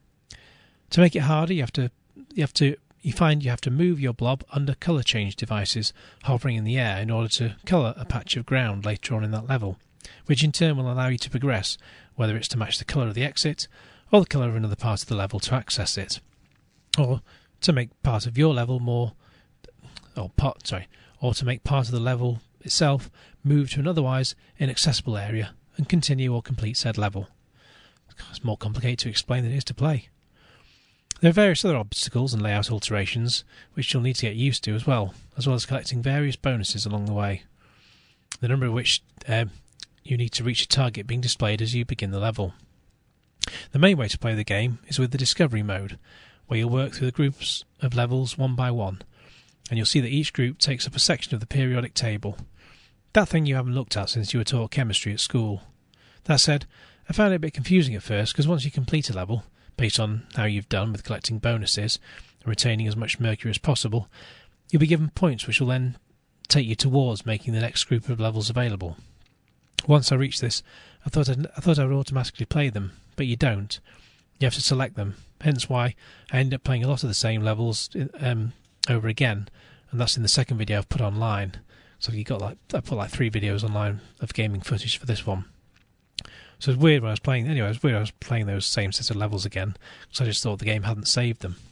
To make it harder, you have to you have to you find you have to move your blob under colour change devices hovering in the air in order to colour a patch of ground later on in that level, which in turn will allow you to progress, whether it's to match the colour of the exit, or the colour of another part of the level to access it, or to make part of your level more, or part sorry, or to make part of the level itself move to an otherwise inaccessible area and continue or complete said level. It's more complicated to explain than it is to play. There are various other obstacles and layout alterations which you'll need to get used to as well, as well as collecting various bonuses along the way, the number of which uh, you need to reach a target being displayed as you begin the level. The main way to play the game is with the Discovery mode, where you'll work through the groups of levels one by one, and you'll see that each group takes up a section of the periodic table. That thing you haven't looked at since you were taught chemistry at school. That said, I found it a bit confusing at first, because once you complete a level, based on how you've done with collecting bonuses and retaining as much mercury as possible, you'll be given points which will then take you towards making the next group of levels available. Once I reached this, I thought I'd, I thought I would automatically play them, but you don't. You have to select them, hence why I ended up playing a lot of the same levels um, over again, and that's in the second video I've put online. So you got like I put like three videos online of gaming footage for this one. So it's weird when I was playing. Anyway, it was weird I was playing those same set of levels again, because I just thought the game hadn't saved them.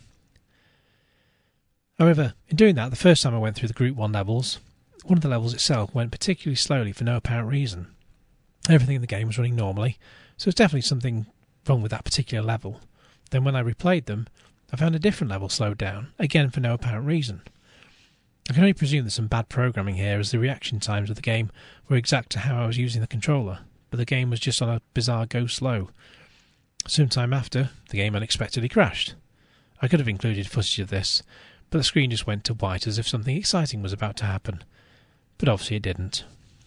However, in doing that, the first time I went through the Group One levels, one of the levels itself went particularly slowly for no apparent reason. Everything in the game was running normally, so it's definitely something wrong with that particular level. Then when I replayed them, I found a different level slowed down, again for no apparent reason. I can only presume there's some bad programming here, as the reaction times of the game were exact to how I was using the controller, but the game was just on a bizarre go slow. Sometime after, the game unexpectedly crashed. I could have included footage of this, but the screen just went to white as if something exciting was about to happen. But obviously it didn't.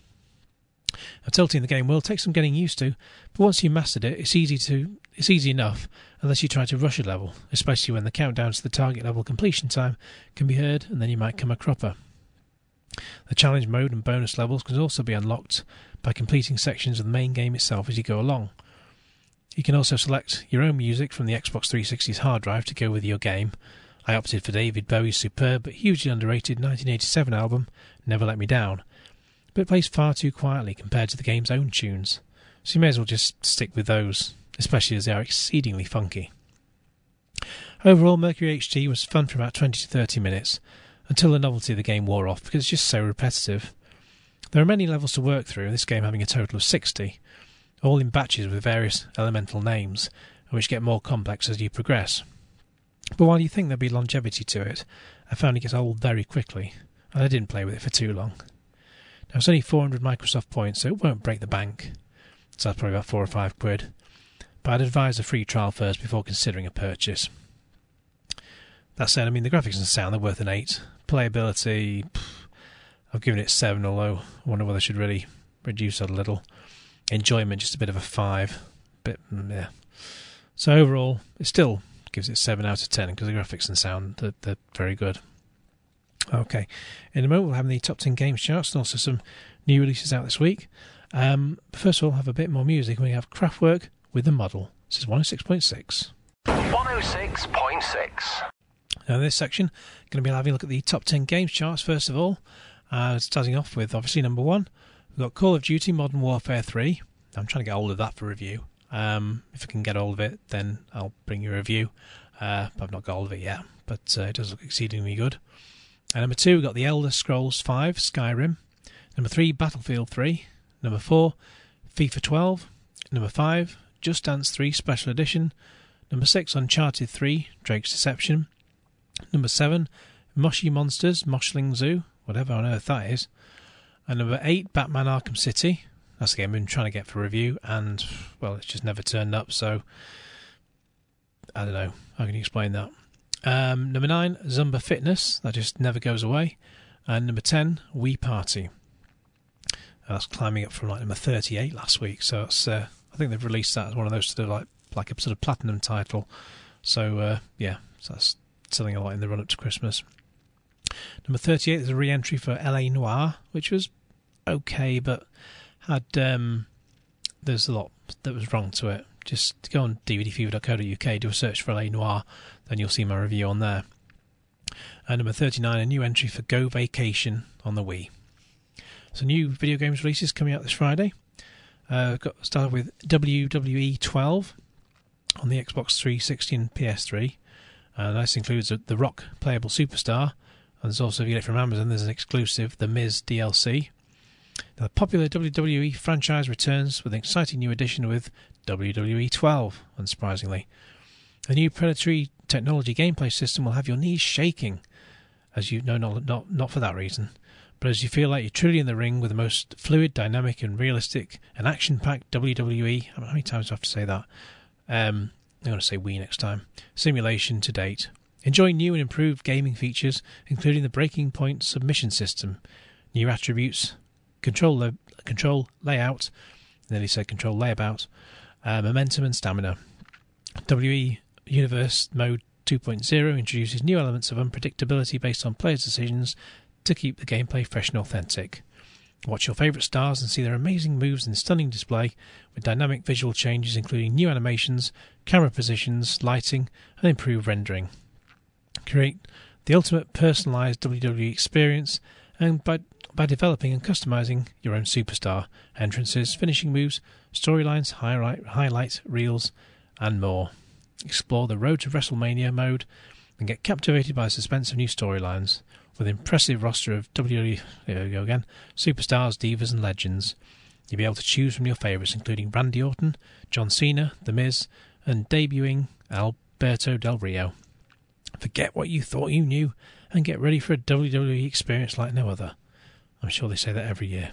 Now, tilting the game will take some getting used to, but once you've mastered it, it's easy to it's easy enough, unless you try to rush a level, especially when the countdown to the target level completion time can be heard, and then you might come a cropper. The challenge mode and bonus levels can also be unlocked by completing sections of the main game itself as you go along. You can also select your own music from the Xbox three sixty's hard drive to go with your game. I opted for David Bowie's superb but hugely underrated nineteen eighty-seven album, Never Let Me Down, but it plays far too quietly compared to the game's own tunes, so you may as well just stick with those, especially as they are exceedingly funky. Overall, Mercury H G was fun for about twenty to thirty minutes, until the novelty of the game wore off because it's just so repetitive. There are many levels to work through, this game having a total of sixty, all in batches with various elemental names, which get more complex as you progress. But while you think there'd be longevity to it, I found it gets old very quickly, and I didn't play with it for too long. Now, it's only four hundred Microsoft points, so it won't break the bank, so that's probably about four or five quid, but I'd advise a free trial first before considering a purchase. That said, I mean, the graphics and sound, they're worth an eight. Playability, pff, I've given it seven, although I wonder whether I should really reduce that a little. Enjoyment, just a bit of a five. Bit, yeah. So overall, it still gives it seven out of ten because the graphics and sound, they're, they're very good. Okay, in a moment we'll have the top ten games charts and also some new releases out this week. Um, first of all, we'll have a bit more music. We have Kraftwerk with The Model. This is one oh six point six. one oh six point six. Now in this section, going to be having a look at the top ten games charts first of all. Uh, starting off with obviously number one, we've got Call of Duty Modern Warfare three. I'm trying to get hold of that for review. Um, if I can get hold of it, then I'll bring you a review. Uh, but I've not got hold of it yet, but uh, it does look exceedingly good. And number two, we've got The Elder Scrolls five, Skyrim. Number three, Battlefield three. Number four, FIFA twelve. Number five, Just Dance three Special Edition. Number six, Uncharted three, Drake's Deception. Number seven, Moshi Monsters, Moshling Zoo, whatever on earth that is. And number eight, Batman Arkham City. That's the game I've been trying to get for review, and, well, it's just never turned up, so I don't know. How can you explain that? Um, number nine, Zumba Fitness. That just never goes away. And number ten, Wii Party. That's climbing up from like number thirty-eight last week, so it's, uh, I think they've released that as one of those sort of like, like a sort of platinum title. So, uh, yeah, so that's selling a lot in the run-up to Christmas. Number thirty-eight is a re-entry for L A Noire, which was okay, but had um, there's a lot that was wrong to it. Just go on d v d fever dot co dot u k, do a search for L A Noire, then you'll see my review on there. And number thirty-nine, a new entry for Go Vacation on the Wii. So new video games releases coming out this Friday. Uh, got started with W W E twelve on the Xbox three sixty and P S three. Uh, this includes a, the Rock playable superstar. And there's also, if you get it from Amazon, there's an exclusive, The Miz D L C. Now, the popular W W E franchise returns with an exciting new addition with W W E twelve, unsurprisingly. The new predatory technology gameplay system will have your knees shaking, as you know, not, not, not for that reason, but as you feel like you're truly in the ring with the most fluid, dynamic and realistic and action-packed W W E, how many times do I have to say that? Um, I'm going to say Wii next time. Simulation to date. Enjoy new and improved gaming features, including the Breaking Point submission system, new attributes, control le- control layout, nearly said control layabout, uh, momentum and stamina. W W E Universe Mode two point oh introduces new elements of unpredictability based on players' decisions to keep the gameplay fresh and authentic. Watch your favourite stars and see their amazing moves in stunning display with dynamic visual changes including new animations, camera positions, lighting and improved rendering. Create the ultimate personalised W W E experience and by, by developing and customising your own superstar, entrances, finishing moves, storylines, highlight, highlight reels and more. Explore the Road to WrestleMania mode and get captivated by the suspense of new storylines with an impressive roster of W W E, there we go again, superstars, divas and legends. You'll be able to choose from your favourites including Randy Orton, John Cena, The Miz and debuting Alberto Del Rio. Forget what you thought you knew and get ready for a W W E experience like no other. I'm sure they say that every year.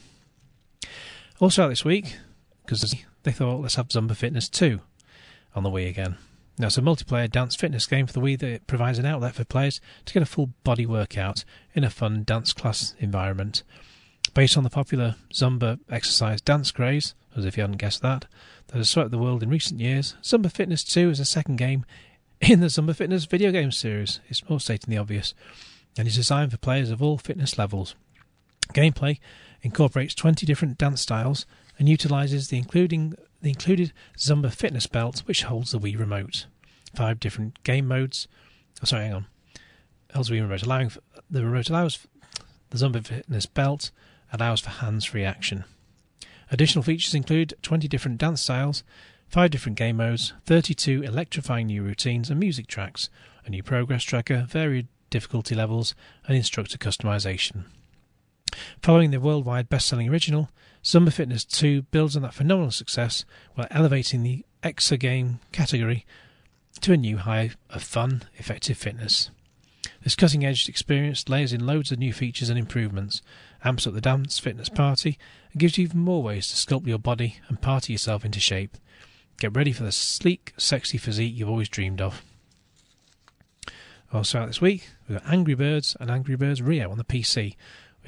Also out this week, because they thought let's have Zumba Fitness two on the Wii again. Now it's a multiplayer dance fitness game for the Wii that provides an outlet for players to get a full body workout in a fun dance class environment. Based on the popular Zumba exercise dance craze, as if you hadn't guessed that, that has swept the world in recent years, Zumba Fitness two is a second game in the Zumba Fitness video game series. It's more stating the obvious, and is designed for players of all fitness levels. Gameplay incorporates twenty different dance styles and utilises the including the included Zumba Fitness belt, which holds the Wii remote. Five different game modes. Oh, sorry, hang on. Holds the Wii remote, allowing for, the remote allows the Zumba Fitness belt allows for hands-free action. Additional features include twenty different dance styles, five different game modes, thirty-two electrifying new routines and music tracks, a new progress tracker, varied difficulty levels, and instructor customization. Following the worldwide best-selling original, Zumba Fitness two builds on that phenomenal success while elevating the exergame category to a new high of fun, effective fitness. This cutting-edge experience layers in loads of new features and improvements, amps up the dance fitness party, and gives you even more ways to sculpt your body and party yourself into shape. Get ready for the sleek, sexy physique you've always dreamed of. Also out this week, we've got Angry Birds and Angry Birds Rio on the P C, which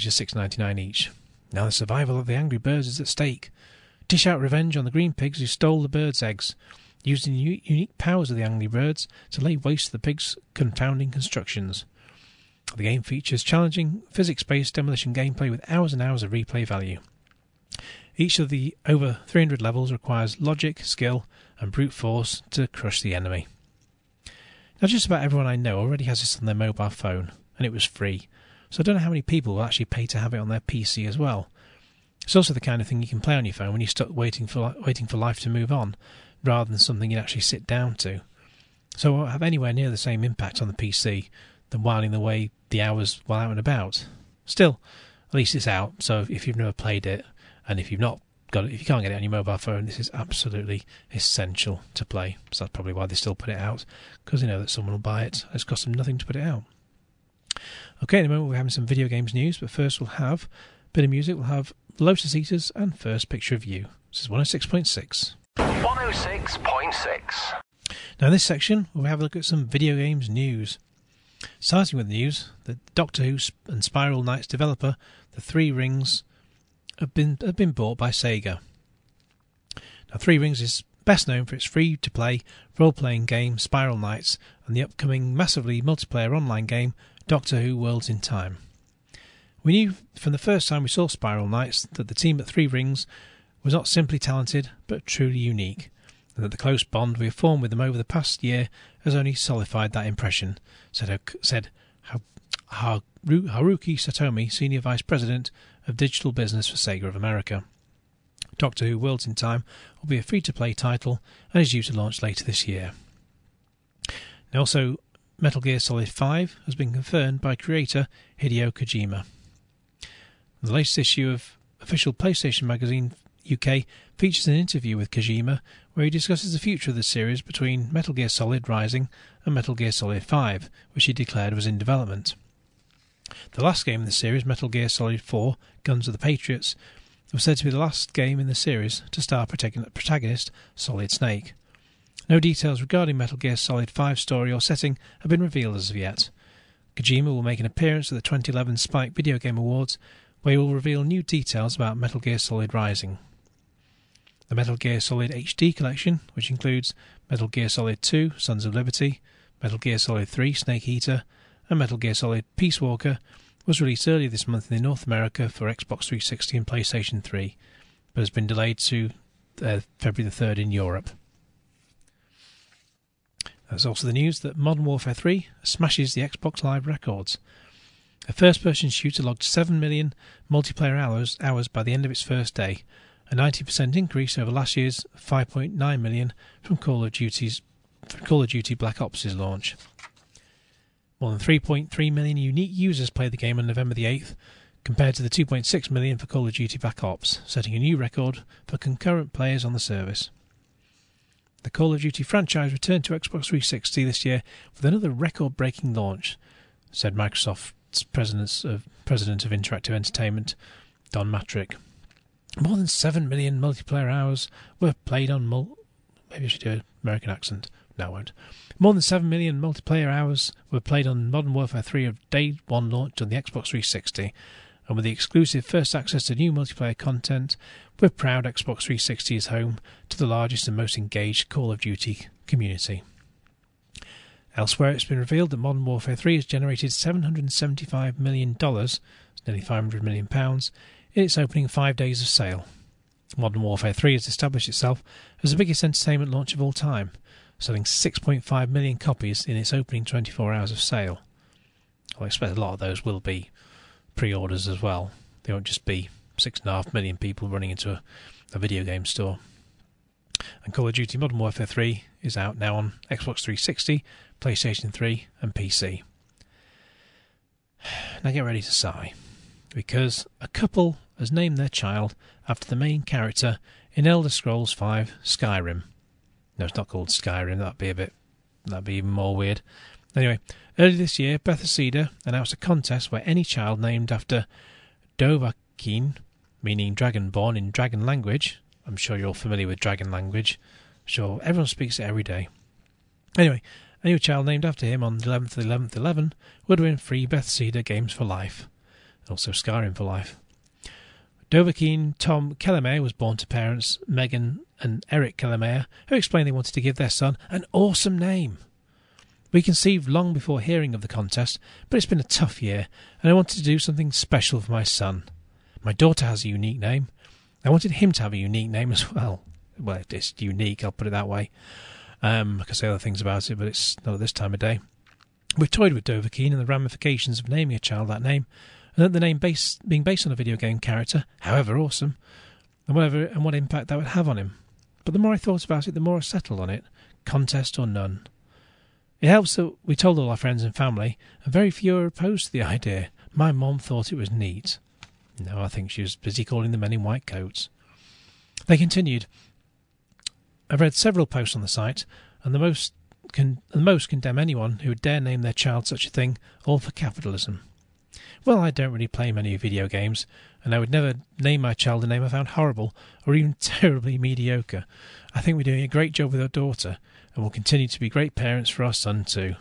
which is six dollars and ninety-nine cents each. Now the survival of the Angry Birds is at stake. Dish out revenge on the green pigs who stole the birds' eggs, using the u- unique powers of the Angry Birds to lay waste to the pigs' confounding constructions. The game features challenging physics-based demolition gameplay with hours and hours of replay value. Each of the over three hundred levels requires logic, skill, and brute force to crush the enemy. Now, just about everyone I know already has this on their mobile phone, and it was free, so I don't know how many people will actually pay to have it on their P C as well. It's also the kind of thing you can play on your phone when you're stuck waiting for waiting for life to move on, rather than something you'd actually sit down to. So it won't have anywhere near the same impact on the P C than whiling away the hours while out and about. Still, at least it's out, so if you've never played it, and if you've not got it, if you can't get it on your mobile phone, this is absolutely essential to play. So that's probably why they still put it out, because they know that someone will buy it. It's cost them nothing to put it out. Okay, in a moment we're having some video games news, but first we'll have a bit of music. We'll have Lotus Eaters and First Picture of You. This is one oh six point six. one oh six point six. Now in this section we'll have a look at some video games news. Starting with the news that Doctor Who and Spiral Knights developer, The Three Rings, have been have been bought by Sega. Now, Three Rings is best known for its free-to-play role-playing game Spiral Knights and the upcoming massively multiplayer online game Doctor Who Worlds in Time. We knew from the first time we saw Spiral Knights that the team at Three Rings was not simply talented but truly unique, and that the close bond we have formed with them over the past year has only solidified that impression, said, said Haruki Satomi, Senior Vice President of Digital Business for Sega of America. Doctor Who Worlds in Time will be a free-to-play title and is due to launch later this year. Now also, Metal Gear Solid five has been confirmed by creator Hideo Kojima. The latest issue of official PlayStation Magazine U K features an interview with Kojima where he discusses the future of the series between Metal Gear Solid Rising and Metal Gear Solid five, which he declared was in development. The last game in the series, Metal Gear Solid four, Guns of the Patriots, was said to be the last game in the series to star protagonist Solid Snake. No details regarding Metal Gear Solid five's story or setting have been revealed as of yet. Kojima will make an appearance at the twenty eleven Spike Video Game Awards, where he will reveal new details about Metal Gear Solid Rising. The Metal Gear Solid H D collection, which includes Metal Gear Solid two, Sons of Liberty, Metal Gear Solid three, Snake Eater, and Metal Gear Solid Peace Walker, was released earlier this month in North America for Xbox three sixty and PlayStation three, but has been delayed to uh, February the third in Europe. There's also the news that Modern Warfare three smashes the Xbox Live records. A first-person shooter logged seven million multiplayer hours, hours by the end of its first day, a ninety percent increase over last year's five point nine million from Call of Duty's from Call of Duty Black Ops' launch. More than three point three million unique users played the game on November the eighth, compared to the two point six million for Call of Duty Black Ops, setting a new record for concurrent players on the service. The Call of Duty franchise returned to Xbox three sixty this year with another record-breaking launch, said Microsoft's president of, president of Interactive Entertainment, Don Matrick. More than seven million multiplayer hours were played on... Mul- Maybe I should do an American accent. No, I won't. More than seven million multiplayer hours were played on Modern Warfare three of day one launch on the Xbox three sixty, and with the exclusive first access to new multiplayer content, we're proud Xbox three sixty is home to the largest and most engaged Call of Duty community. Elsewhere, it's been revealed that Modern Warfare three has generated seven hundred seventy-five million dollars, nearly five hundred million pounds, in its opening five days of sale. Modern Warfare three has established itself as the biggest entertainment launch of all time, selling six point five million copies in its opening twenty-four hours of sale. I expect a lot of those will be pre-orders as well. They won't just be six point five million people running into a, a video game store. And Call of Duty Modern Warfare three is out now on Xbox three sixty, PlayStation three and P C. Now get ready to sigh, because a couple has named their child after the main character in Elder Scrolls five Skyrim. No, it's not called Skyrim. That'd be a bit... That'd be even more weird. Anyway, earlier this year, Bethesda announced a contest where any child named after Dovahkiin, meaning Dragonborn in Dragon language... I'm sure you're all familiar with Dragon language. I'm sure everyone speaks it every day. Anyway, any child named after him on the eleventh of the eleventh eleven would win free Bethesda games for life. also Skyrim for life. Dovahkiin Tom Kellermeyer was born to parents Megan and Eric Kellermeyer, who explained they wanted to give their son an awesome name. We conceived long before hearing of the contest, but it's been a tough year, and I wanted to do something special for my son. My daughter has a unique name. I wanted him to have a unique name as well. Well, it's unique, I'll put it that way. Um, I can say other things about it, but it's not at this time of day. We've toyed with Dovahkiin and the ramifications of naming a child that name, and that the name base, being based on a video game character, however awesome, and whatever and what impact that would have on him. But the more I thought about it, the more I settled on it, contest or none. It helps that we told all our friends and family, and very few are opposed to the idea. My mom thought it was neat. No, I think she was busy calling the men in white coats. They continued. I've read several posts on the site, and the most con- the most condemn anyone who would dare name their child such a thing, all for capitalism. Well, I don't really play many video games, and I would never name my child a name I found horrible or even terribly mediocre. I think we're doing a great job with our daughter, and will continue to be great parents for our son too.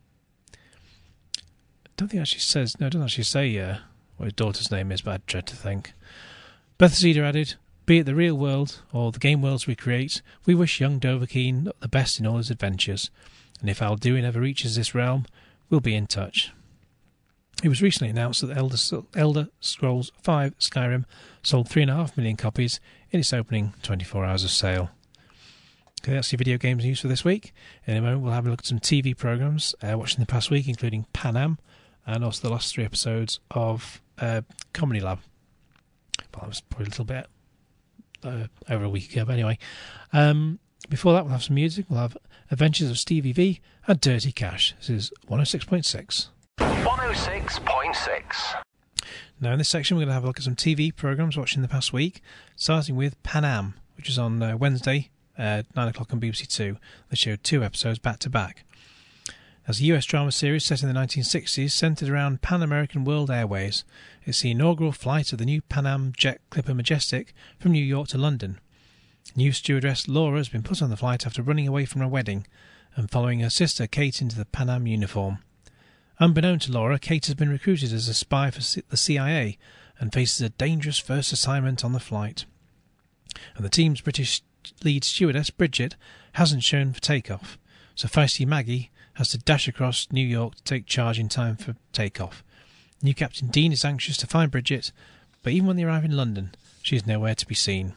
I don't think it actually says, no, it doesn't actually say uh, what his daughter's name is, but I dread to think. Bethesda added, be it the real world or the game worlds we create, we wish young Dovahkiin the best in all his adventures, and if Alduin ever reaches this realm, we'll be in touch. It was recently announced that Elder, Elder Scrolls five Skyrim sold three point five million copies in its opening twenty-four hours of sale. Okay, that's your video games news for this week. In a moment, we'll have a look at some T V programmes uh, watched in the past week, including Pan Am, and also the last three episodes of uh, Comedy Lab. Well, that was probably a little bit uh, over a week ago, but anyway. Um, before that, we'll have some music. We'll have Adventures of Stevie V and Dirty Cash. This is one oh six point six. one oh six point six. Now, in this section, we're going to have a look at some T V programmes watched in the past week, starting with Pan Am, which is on uh, Wednesday, uh, nine o'clock on B B C Two. They showed two episodes back-to-back. As a U S drama series set in the nineteen sixties, centred around Pan American World Airways, it's the inaugural flight of the new Pan Am jet Clipper Majestic from New York to London. New stewardess Laura has been put on the flight after running away from a wedding and following her sister Kate into the Pan Am uniform. Unbeknown to Laura, Kate has been recruited as a spy for the C I A and faces a dangerous first assignment on the flight. And the team's British lead stewardess, Bridget, hasn't shown for takeoff, so feisty Maggie has to dash across New York to take charge in time for takeoff. New Captain Dean is anxious to find Bridget, but even when they arrive in London, she is nowhere to be seen.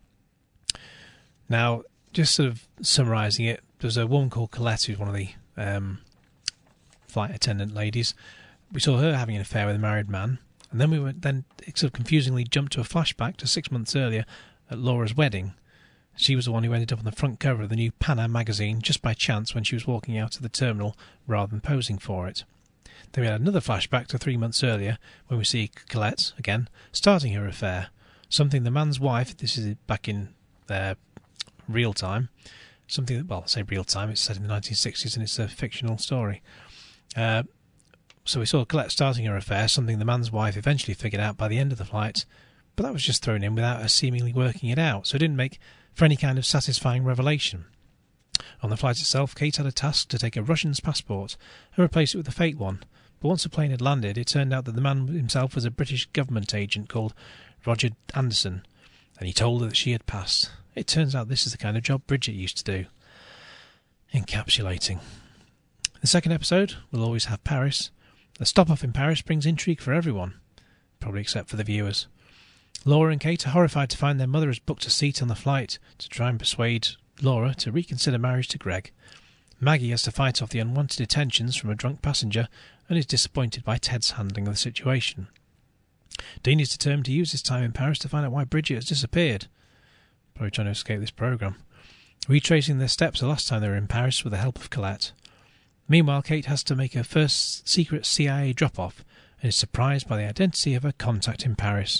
Now, just sort of summarising it, there's a woman called Colette who's one of the um, flight attendant ladies. We saw her having an affair with a married man, and then we went then sort of confusingly jumped to a flashback to six months earlier at Laura's wedding. She was the one who ended up on the front cover of the new Pan Am magazine just by chance when she was walking out of the terminal rather than posing for it. Then we had another flashback to three months earlier when we see Colette, again, starting her affair, something the man's wife, this is back in uh, real time, something that, well, I say real time, it's set in the nineteen sixties and it's a fictional story. Uh, so we saw Colette starting her affair, something the man's wife eventually figured out by the end of the flight, but that was just thrown in without her seemingly working it out, so it didn't make for any kind of satisfying revelation. On the flight itself, Kate had a task to take a Russian's passport and replace it with a fake one, but once the plane had landed, it turned out that the man himself was a British government agent called Roger Anderson, and he told her that she had passed. It turns out this is the kind of job Bridget used to do. Encapsulating. The second episode will always have Paris. The stop-off in Paris brings intrigue for everyone, probably except for the viewers. Laura and Kate are horrified to find their mother has booked a seat on the flight to try and persuade Laura to reconsider marriage to Greg. Maggie has to fight off the unwanted attentions from a drunk passenger and is disappointed by Ted's handling of the situation. Dean is determined to use his time in Paris to find out why Bridget has disappeared. Probably trying to escape this programme. Retracing their steps the last time they were in Paris with the help of Colette. Meanwhile, Kate has to make her first secret C I A drop-off and is surprised by the identity of her contact in Paris.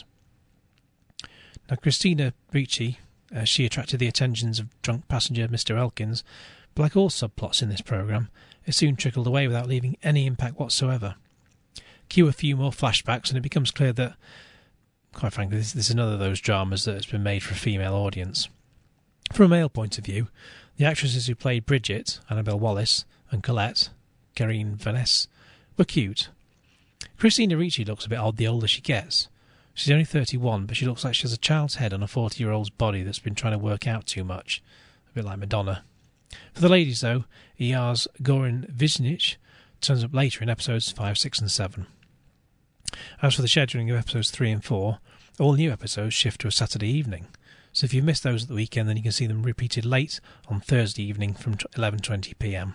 Now, Christina Ricci, uh, she attracted the attentions of drunk passenger Mister Elkins, but like all subplots in this programme, it soon trickled away without leaving any impact whatsoever. Cue a few more flashbacks and it becomes clear that, quite frankly, this, this is another of those dramas that has been made for a female audience. From a male point of view, the actresses who played Bridget, Annabelle Wallis, and Colette, Karine Vanness, were cute. Christina Ricci looks a bit odd the older she gets. She's only thirty-one, but she looks like she has a child's head on a forty-year-old's body that's been trying to work out too much. A bit like Madonna. For the ladies, though, E R's Goran Visnic turns up later in episodes five, six and seven. As for the scheduling of episodes three and four, all new episodes shift to a Saturday evening. So if you missed those at the weekend, then you can see them repeated late on Thursday evening from eleven twenty p m.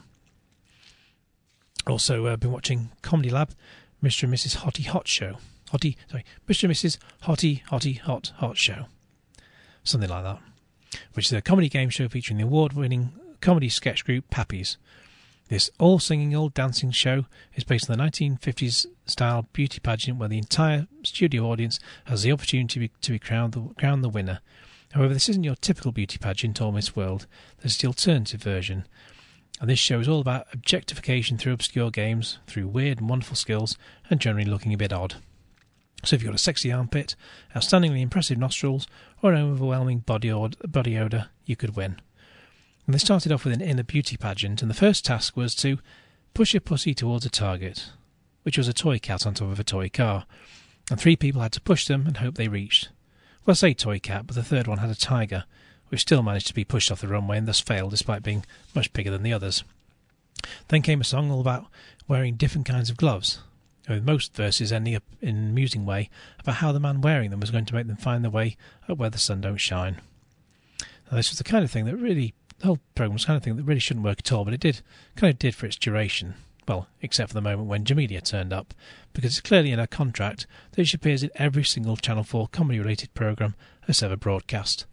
Also, I've uh, been watching Comedy Lab, Mister and Missus Hottie Hot Show. Hottie, sorry, Mister and Missus Hottie Hottie Hot Hot Show. Something like that. Which is a comedy game show featuring the award-winning comedy sketch group Pappies. This all-singing, all-dancing show is based on the nineteen fifties style beauty pageant where the entire studio audience has the opportunity to be, to be crowned, the, crowned the winner. However, this isn't your typical beauty pageant or Miss World. There's the alternative version. And this show is all about objectification through obscure games, through weird and wonderful skills, and generally looking a bit odd. So if you've got a sexy armpit, outstandingly impressive nostrils, or an overwhelming body, od- body odour, you could win. And they started off with an inner beauty pageant, and the first task was to push a pussy towards a target, which was a toy cat on top of a toy car. And three people had to push them and hope they reached. Well, I say toy cat, but the third one had a tiger, which still managed to be pushed off the runway and thus failed despite being much bigger than the others. Then came a song all about wearing different kinds of gloves, with most verses ending up in an amusing way about how the man wearing them was going to make them find their way up where the sun don't shine. Now, this was the kind of thing that really, the whole programme was the kind of thing that really shouldn't work at all, but it did, kind of did for its duration. Well, except for the moment when Jamelia turned up, because it's clearly in her contract that she appears in every single Channel four comedy-related programme that's ever broadcast.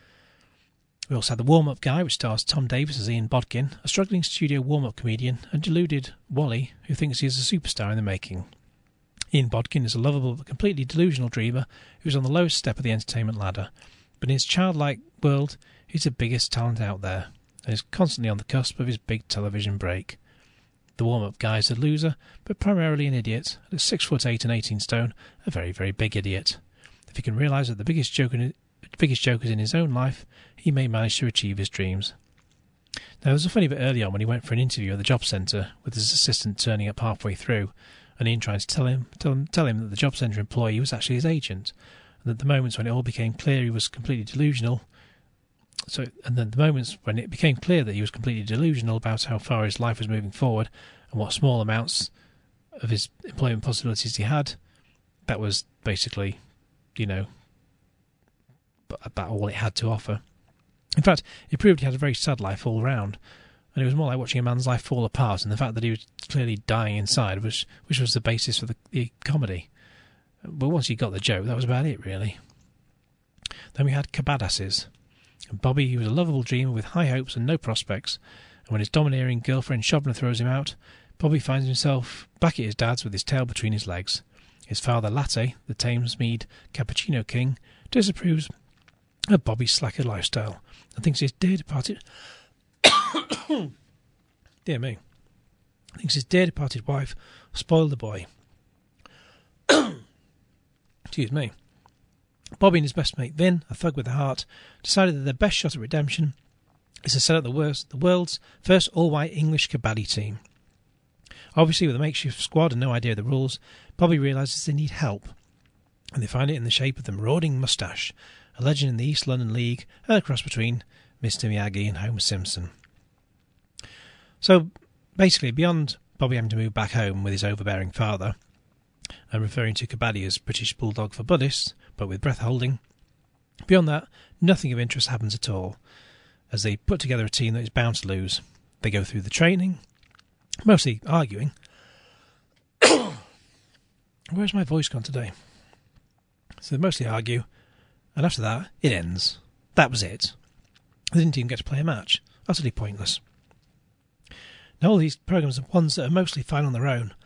We also had The Warm-Up Guy, which stars Tom Davis as Ian Bodkin, a struggling studio warm-up comedian, and deluded Wally, who thinks he is a superstar in the making. Ian Bodkin is a lovable but completely delusional dreamer who's on the lowest step of the entertainment ladder, but in his childlike world, he's the biggest talent out there, and is constantly on the cusp of his big television break. The Warm-Up Guy is a loser, but primarily an idiot, and at six foot eight and eighteen stone, a very, very big idiot. If he can realise that the biggest joke in it, the biggest joke is in his own life, he may manage to achieve his dreams. Now, there was a funny bit early on when he went for an interview at the job centre, with his assistant turning up halfway through, and Ian trying to tell him, tell him, tell him that the job centre employee was actually his agent, and at the moments when it all became clear he was completely delusional, so, and then the moments when it became clear that he was completely delusional about how far his life was moving forward and what small amounts of his employment possibilities he had, that was basically, you know, about all it had to offer. In fact, it proved he had a very sad life all round, and it was more like watching a man's life fall apart, and the fact that he was clearly dying inside, which, which was the basis for the, the comedy. But once you got the joke, that was about it, really. Then we had Kabadasses. And Bobby, he was a lovable dreamer with high hopes and no prospects, and when his domineering girlfriend Shobna throws him out, Bobby finds himself back at his dad's with his tail between his legs. His father Latte, the Thames Mead Cappuccino King, disapproves of Bobby's slacker lifestyle and thinks his dear departed dear me thinks his dear departed wife spoiled the boy. Excuse me. Bobby and his best mate Vin, a thug with a heart, decided that their best shot at redemption is to set up the, worst, the world's first all-white English kabaddi team. Obviously, with a makeshift squad and no idea of the rules, Bobby realises they need help, and they find it in the shape of the Marauding Moustache, a legend in the East London League and a cross between Mister Miyagi and Homer Simpson. So, basically, beyond Bobby having to move back home with his overbearing father, and referring to kabaddi as British Bulldog for Buddhists, but with breath holding, beyond that, nothing of interest happens at all, as they put together a team that is bound to lose. They go through the training, mostly arguing. Where's my voice gone today? So they mostly argue, and after that, it ends. That was it. They didn't even get to play a match. Utterly pointless. Now all these programmes are ones that are mostly fine on their own.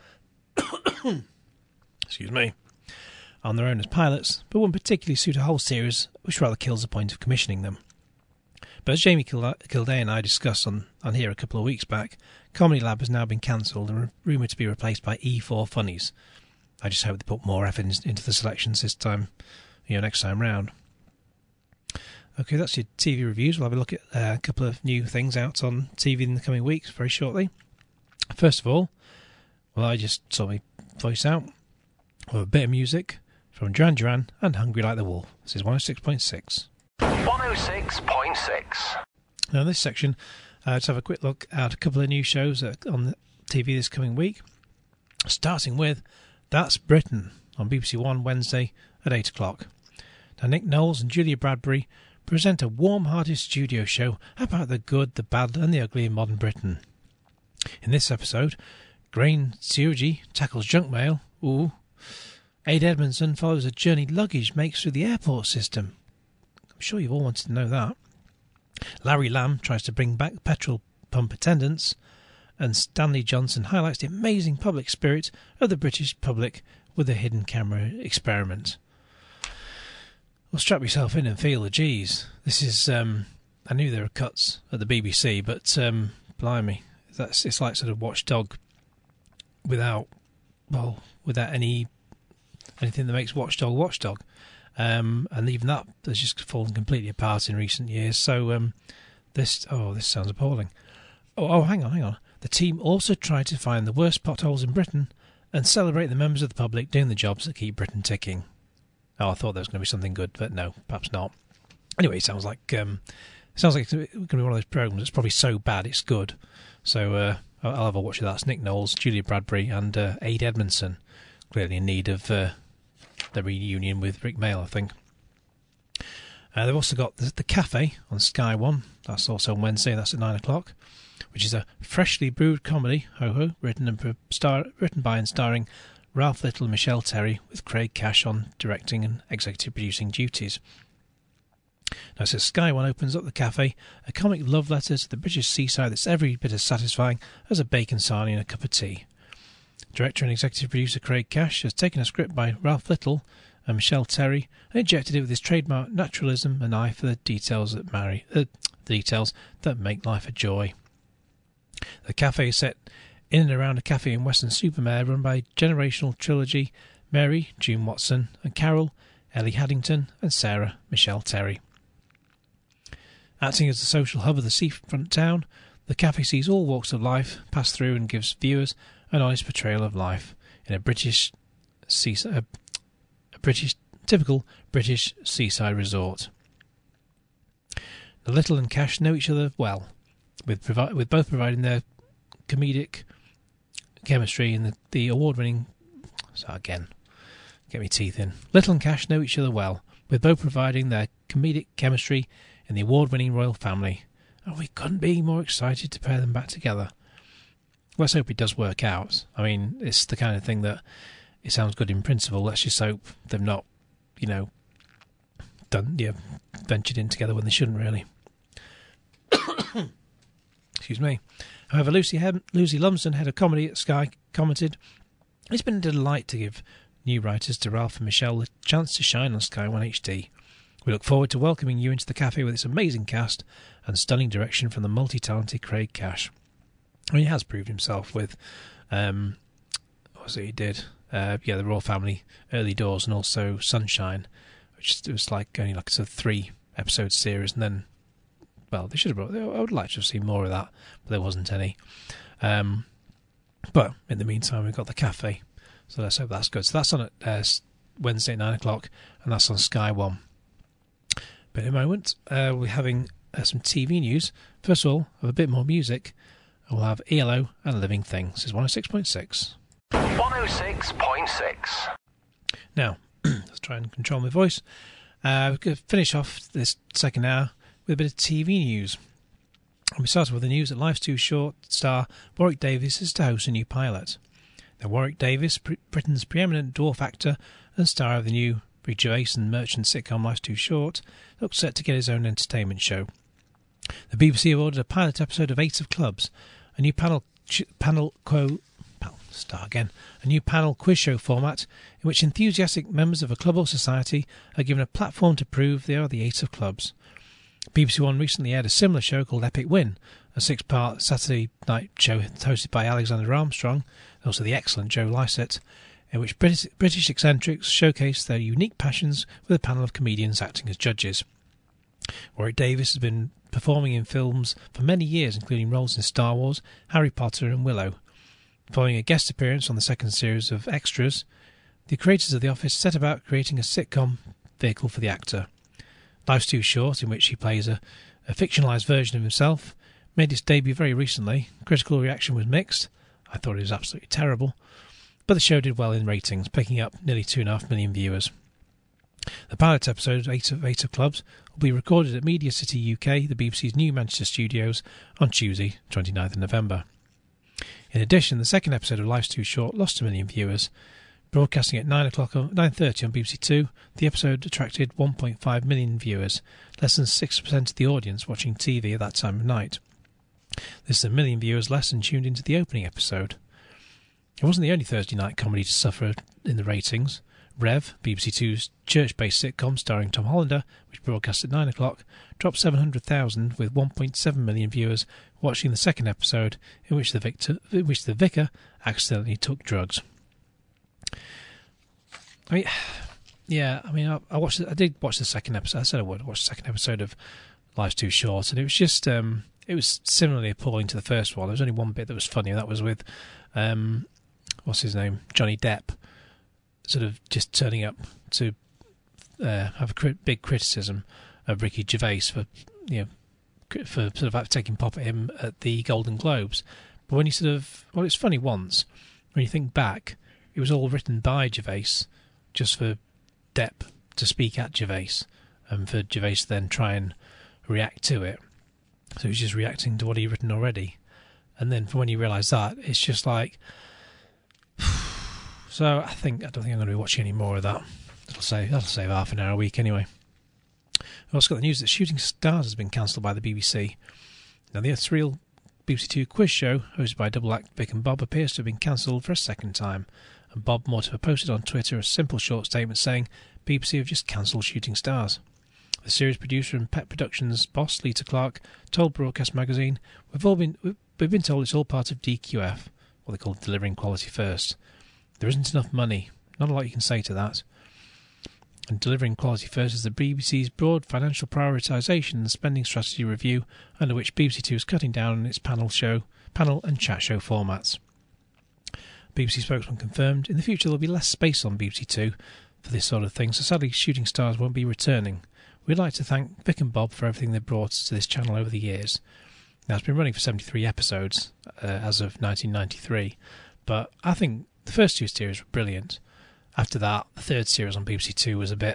Excuse me. On their own as pilots, but wouldn't particularly suit a whole series, which rather kills the point of commissioning them. But as Jamie Kildare and I discussed on, on here a couple of weeks back, Comedy Lab has now been cancelled and rumoured to be replaced by E four Funnies. I just hope they put more effort into the selections this time, you know, next time round. Okay, that's your T V reviews. We'll have a look at uh, a couple of new things out on T V in the coming weeks, very shortly. First of all, well, I just saw my voice out. with a bit of music from Duran Duran and Hungry Like the Wolf. This is one oh six point six. one oh six point six. Now in this section, uh, let's have a quick look at a couple of new shows that are on the T V this coming week. Starting with That's Britain on B B C One Wednesday at eight o'clock. Now Nick Knowles and Julia Bradbury present a warm-hearted studio show about the good, the bad and the ugly in modern Britain. In this episode, Grain Siuji tackles junk mail. Ooh. Ade Edmondson follows a journey luggage makes through the airport system. I'm sure you've all wanted to know that. Larry Lamb tries to bring back petrol pump attendants, and Stanley Johnson highlights the amazing public spirit of the British public with a hidden camera experiment. Well, strap yourself in and feel the G's. This is, um, I knew there were cuts at the B B C, but um, blimey, that's it's like sort of Watchdog without, well, without any anything that makes Watchdog Watchdog. Um, and even that has just fallen completely apart in recent years. So um, this, oh, this sounds appalling. Oh, oh, hang on, hang on. The team also tried to find the worst potholes in Britain and celebrate the members of the public doing the jobs that keep Britain ticking. Oh, I thought there was going to be something good, but no, perhaps not. Anyway, it sounds like um, it sounds like it's going to be one of those programs that's probably so bad it's good. So uh, I'll have a watch of that. It's Nick Knowles, Julia Bradbury, and uh, Ade Edmondson, clearly in need of uh, the reunion with Rick Mail, I think. Uh, they've also got the, the Cafe on Sky One. That's also on Wednesday. That's at nine o'clock, which is a freshly brewed comedy, ho ho, written and star, written by and starring Ralph Little and Michelle Terry, with Craig Cash on directing and executive producing duties. Now, so Sky One opens up the Cafe, a comic love letter to the British seaside that's every bit as satisfying as a bacon sarnie and a cup of tea. Director and executive producer Craig Cash has taken a script by Ralph Little and Michelle Terry and injected it with his trademark naturalism and eye for the details that marry, uh, the details that make life a joy. The Cafe is set in and around a cafe in Weston-super-Mare run by generational trilogy Mary, June Watson, and Carol, Ellie Haddington, and Sarah, Michelle Terry. Acting as the social hub of the seafront town, the Cafe sees all walks of life pass through and gives viewers an honest portrayal of life in a British seaside, a, a British typical British seaside resort. The Little and Cash know each other well, with provi- with both providing their comedic chemistry and the, the award-winning. So again, get me teeth in. Little and Cash know each other well, with both providing their comedic chemistry in the award-winning royal family, and we couldn't be more excited to pair them back together. Let's hope it does work out. I mean, it's the kind of thing that it sounds good in principle. Let's just hope they've not, you know, done, yeah, ventured in together when they shouldn't really. Excuse me. However, Lucy, Hem- Lucy Lumsden, head of comedy at Sky, commented, "It's been a delight to give new writers to Ralph and Michelle the chance to shine on Sky One H D. We look forward to welcoming you into the Cafe with its amazing cast and stunning direction from the multi-talented Craig Cash." I mean, he has proved himself with, um, what was it he did? Uh, yeah, the Royal Family, Early Doors, and also Sunshine, which was like only like a three episode series, and then, well, they should have brought. I would like to have seen more of that, but there wasn't any. Um, but in the meantime, we've got the Cafe, so let's hope that's good. So that's on at uh, Wednesday at nine o'clock, and that's on Sky One. But in a moment, uh, we're having uh, some T V news. First of all, have a bit more music. We'll have E L O and Living Things. This is one oh six point six. one oh six point six. Now, let's try and control my voice. Uh, we're going to finish off this second hour with a bit of T V news. And we started with the news that Life's Too Short star Warwick Davis is to host a new pilot. Now, Warwick Davis, Britain's preeminent dwarf actor and star of the new Ricky Gervais and Merchant sitcom Life's Too Short, looks set to get his own entertainment show. The B B C have ordered a pilot episode of Eight of Clubs, a new panel ch- panel quo start again a new panel quiz show format in which enthusiastic members of a club or society are given a platform to prove they are the Eight of Clubs. B B C One recently aired a similar show called Epic Win, a six-part Saturday night show hosted by Alexander Armstrong and also the excellent Joe Lycett, in which British, British eccentrics showcase their unique passions with a panel of comedians acting as judges. Warwick Davis has been performing in films for many years, including roles in Star Wars, Harry Potter and Willow. Following a guest appearance on the second series of Extras, the creators of The Office set about creating a sitcom vehicle for the actor. Life's Too Short, in which he plays a, a fictionalised version of himself, made its debut very recently. Critical reaction was mixed. I thought it was absolutely terrible. But the show did well in ratings, picking up nearly two and a half million viewers. The pilot episode, Eight of Eight of Clubs, will be recorded at Media City U K, the B B C's new Manchester studios, on Tuesday, twenty-ninth of November. In addition, the second episode of Life's Too Short lost a million viewers. Broadcasting at nine o'clock on nine thirty on B B C Two, the episode attracted one point five million viewers, less than six percent of the audience watching T V at that time of night. This is a million viewers less than tuned into the opening episode. It wasn't the only Thursday night comedy to suffer in the ratings. Rev, B B C Two's church-based sitcom starring Tom Hollander, which broadcast at nine o'clock, dropped seven hundred thousand with one point seven million viewers watching the second episode in which the, victor, in which the vicar accidentally took drugs. I mean, yeah, I mean, I, I watched. I did watch the second episode. I said I would watch the second episode of Life's Too Short, and it was just, um, it was similarly appalling to the first one. There was only one bit that was funny, and that was with, um, what's his name, Johnny Depp, sort of just turning up to uh, have a crit- big criticism of Ricky Gervais for, you know, for sort of taking pop at him at the Golden Globes. But when you sort of, well, it's funny once when you think back, it was all written by Gervais, just for Depp to speak at Gervais, and for Gervais to then try and react to it. So he was just reacting to what he'd written already. And then for when you realise that, it's just like... So I think I don't think I'm going to be watching any more of that. That'll save, that'll save half an hour a week anyway. I've also got the news that Shooting Stars has been cancelled by the B B C. Now the Surreal B B C Two quiz show, hosted by double act Vic and Bob, appears to have been cancelled for a second time. And Bob Mortimer posted on Twitter a simple short statement saying B B C have just cancelled Shooting Stars. The series producer and Pet Productions boss, Lita Clark, told Broadcast Magazine, We've all been we've been told it's all part of D Q F, what they call delivering quality first. There isn't enough money. Not a lot you can say to that. And delivering quality first is the B B C's broad financial prioritisation and spending strategy review, under which B B C Two is cutting down on its panel show, panel and chat show formats. B B C spokesman confirmed in the future there will be less space on B B C Two for this sort of thing, so sadly Shooting Stars won't be returning. We'd like to thank Vic and Bob for everything they've brought to this channel over the years. Now, it's been running for seventy-three episodes uh, as of nineteen ninety-three, but I think the first two series were brilliant. After that, the third series on B B C Two was a bit...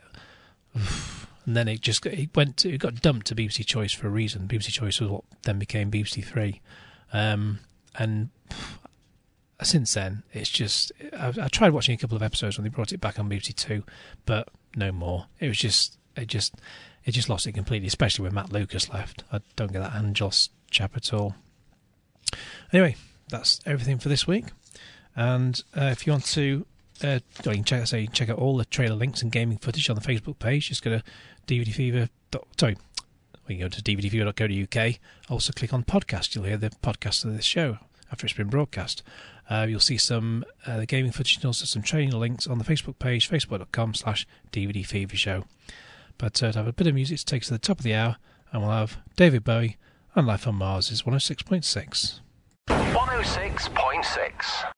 And then it just got, it went to, it got dumped to B B C Choice for a reason. B B C Choice was what then became B B C Three. Um, and since then, it's just... I, I tried watching a couple of episodes when they brought it back on B B C Two, but no more. It was just... It just it just lost it completely, especially when Matt Lucas left. I don't get that Angelos chap at all. Anyway, that's everything for this week. And uh, if you want to... Uh, you can check, say, check out all the trailer links and gaming footage on the Facebook page. Just go to D V D Fever. Sorry, we can go to d v d fever dot co dot u k. Also click on podcast. You'll hear the podcast of this show after it's been broadcast. Uh, you'll see some uh, the gaming footage and also some trailer links on the Facebook page, facebook dot com slash D V D Fever Show. But uh, to have a bit of music to take us to the top of the hour, and we'll have David Bowie and Life on Mars is one oh six point six. one oh six point six.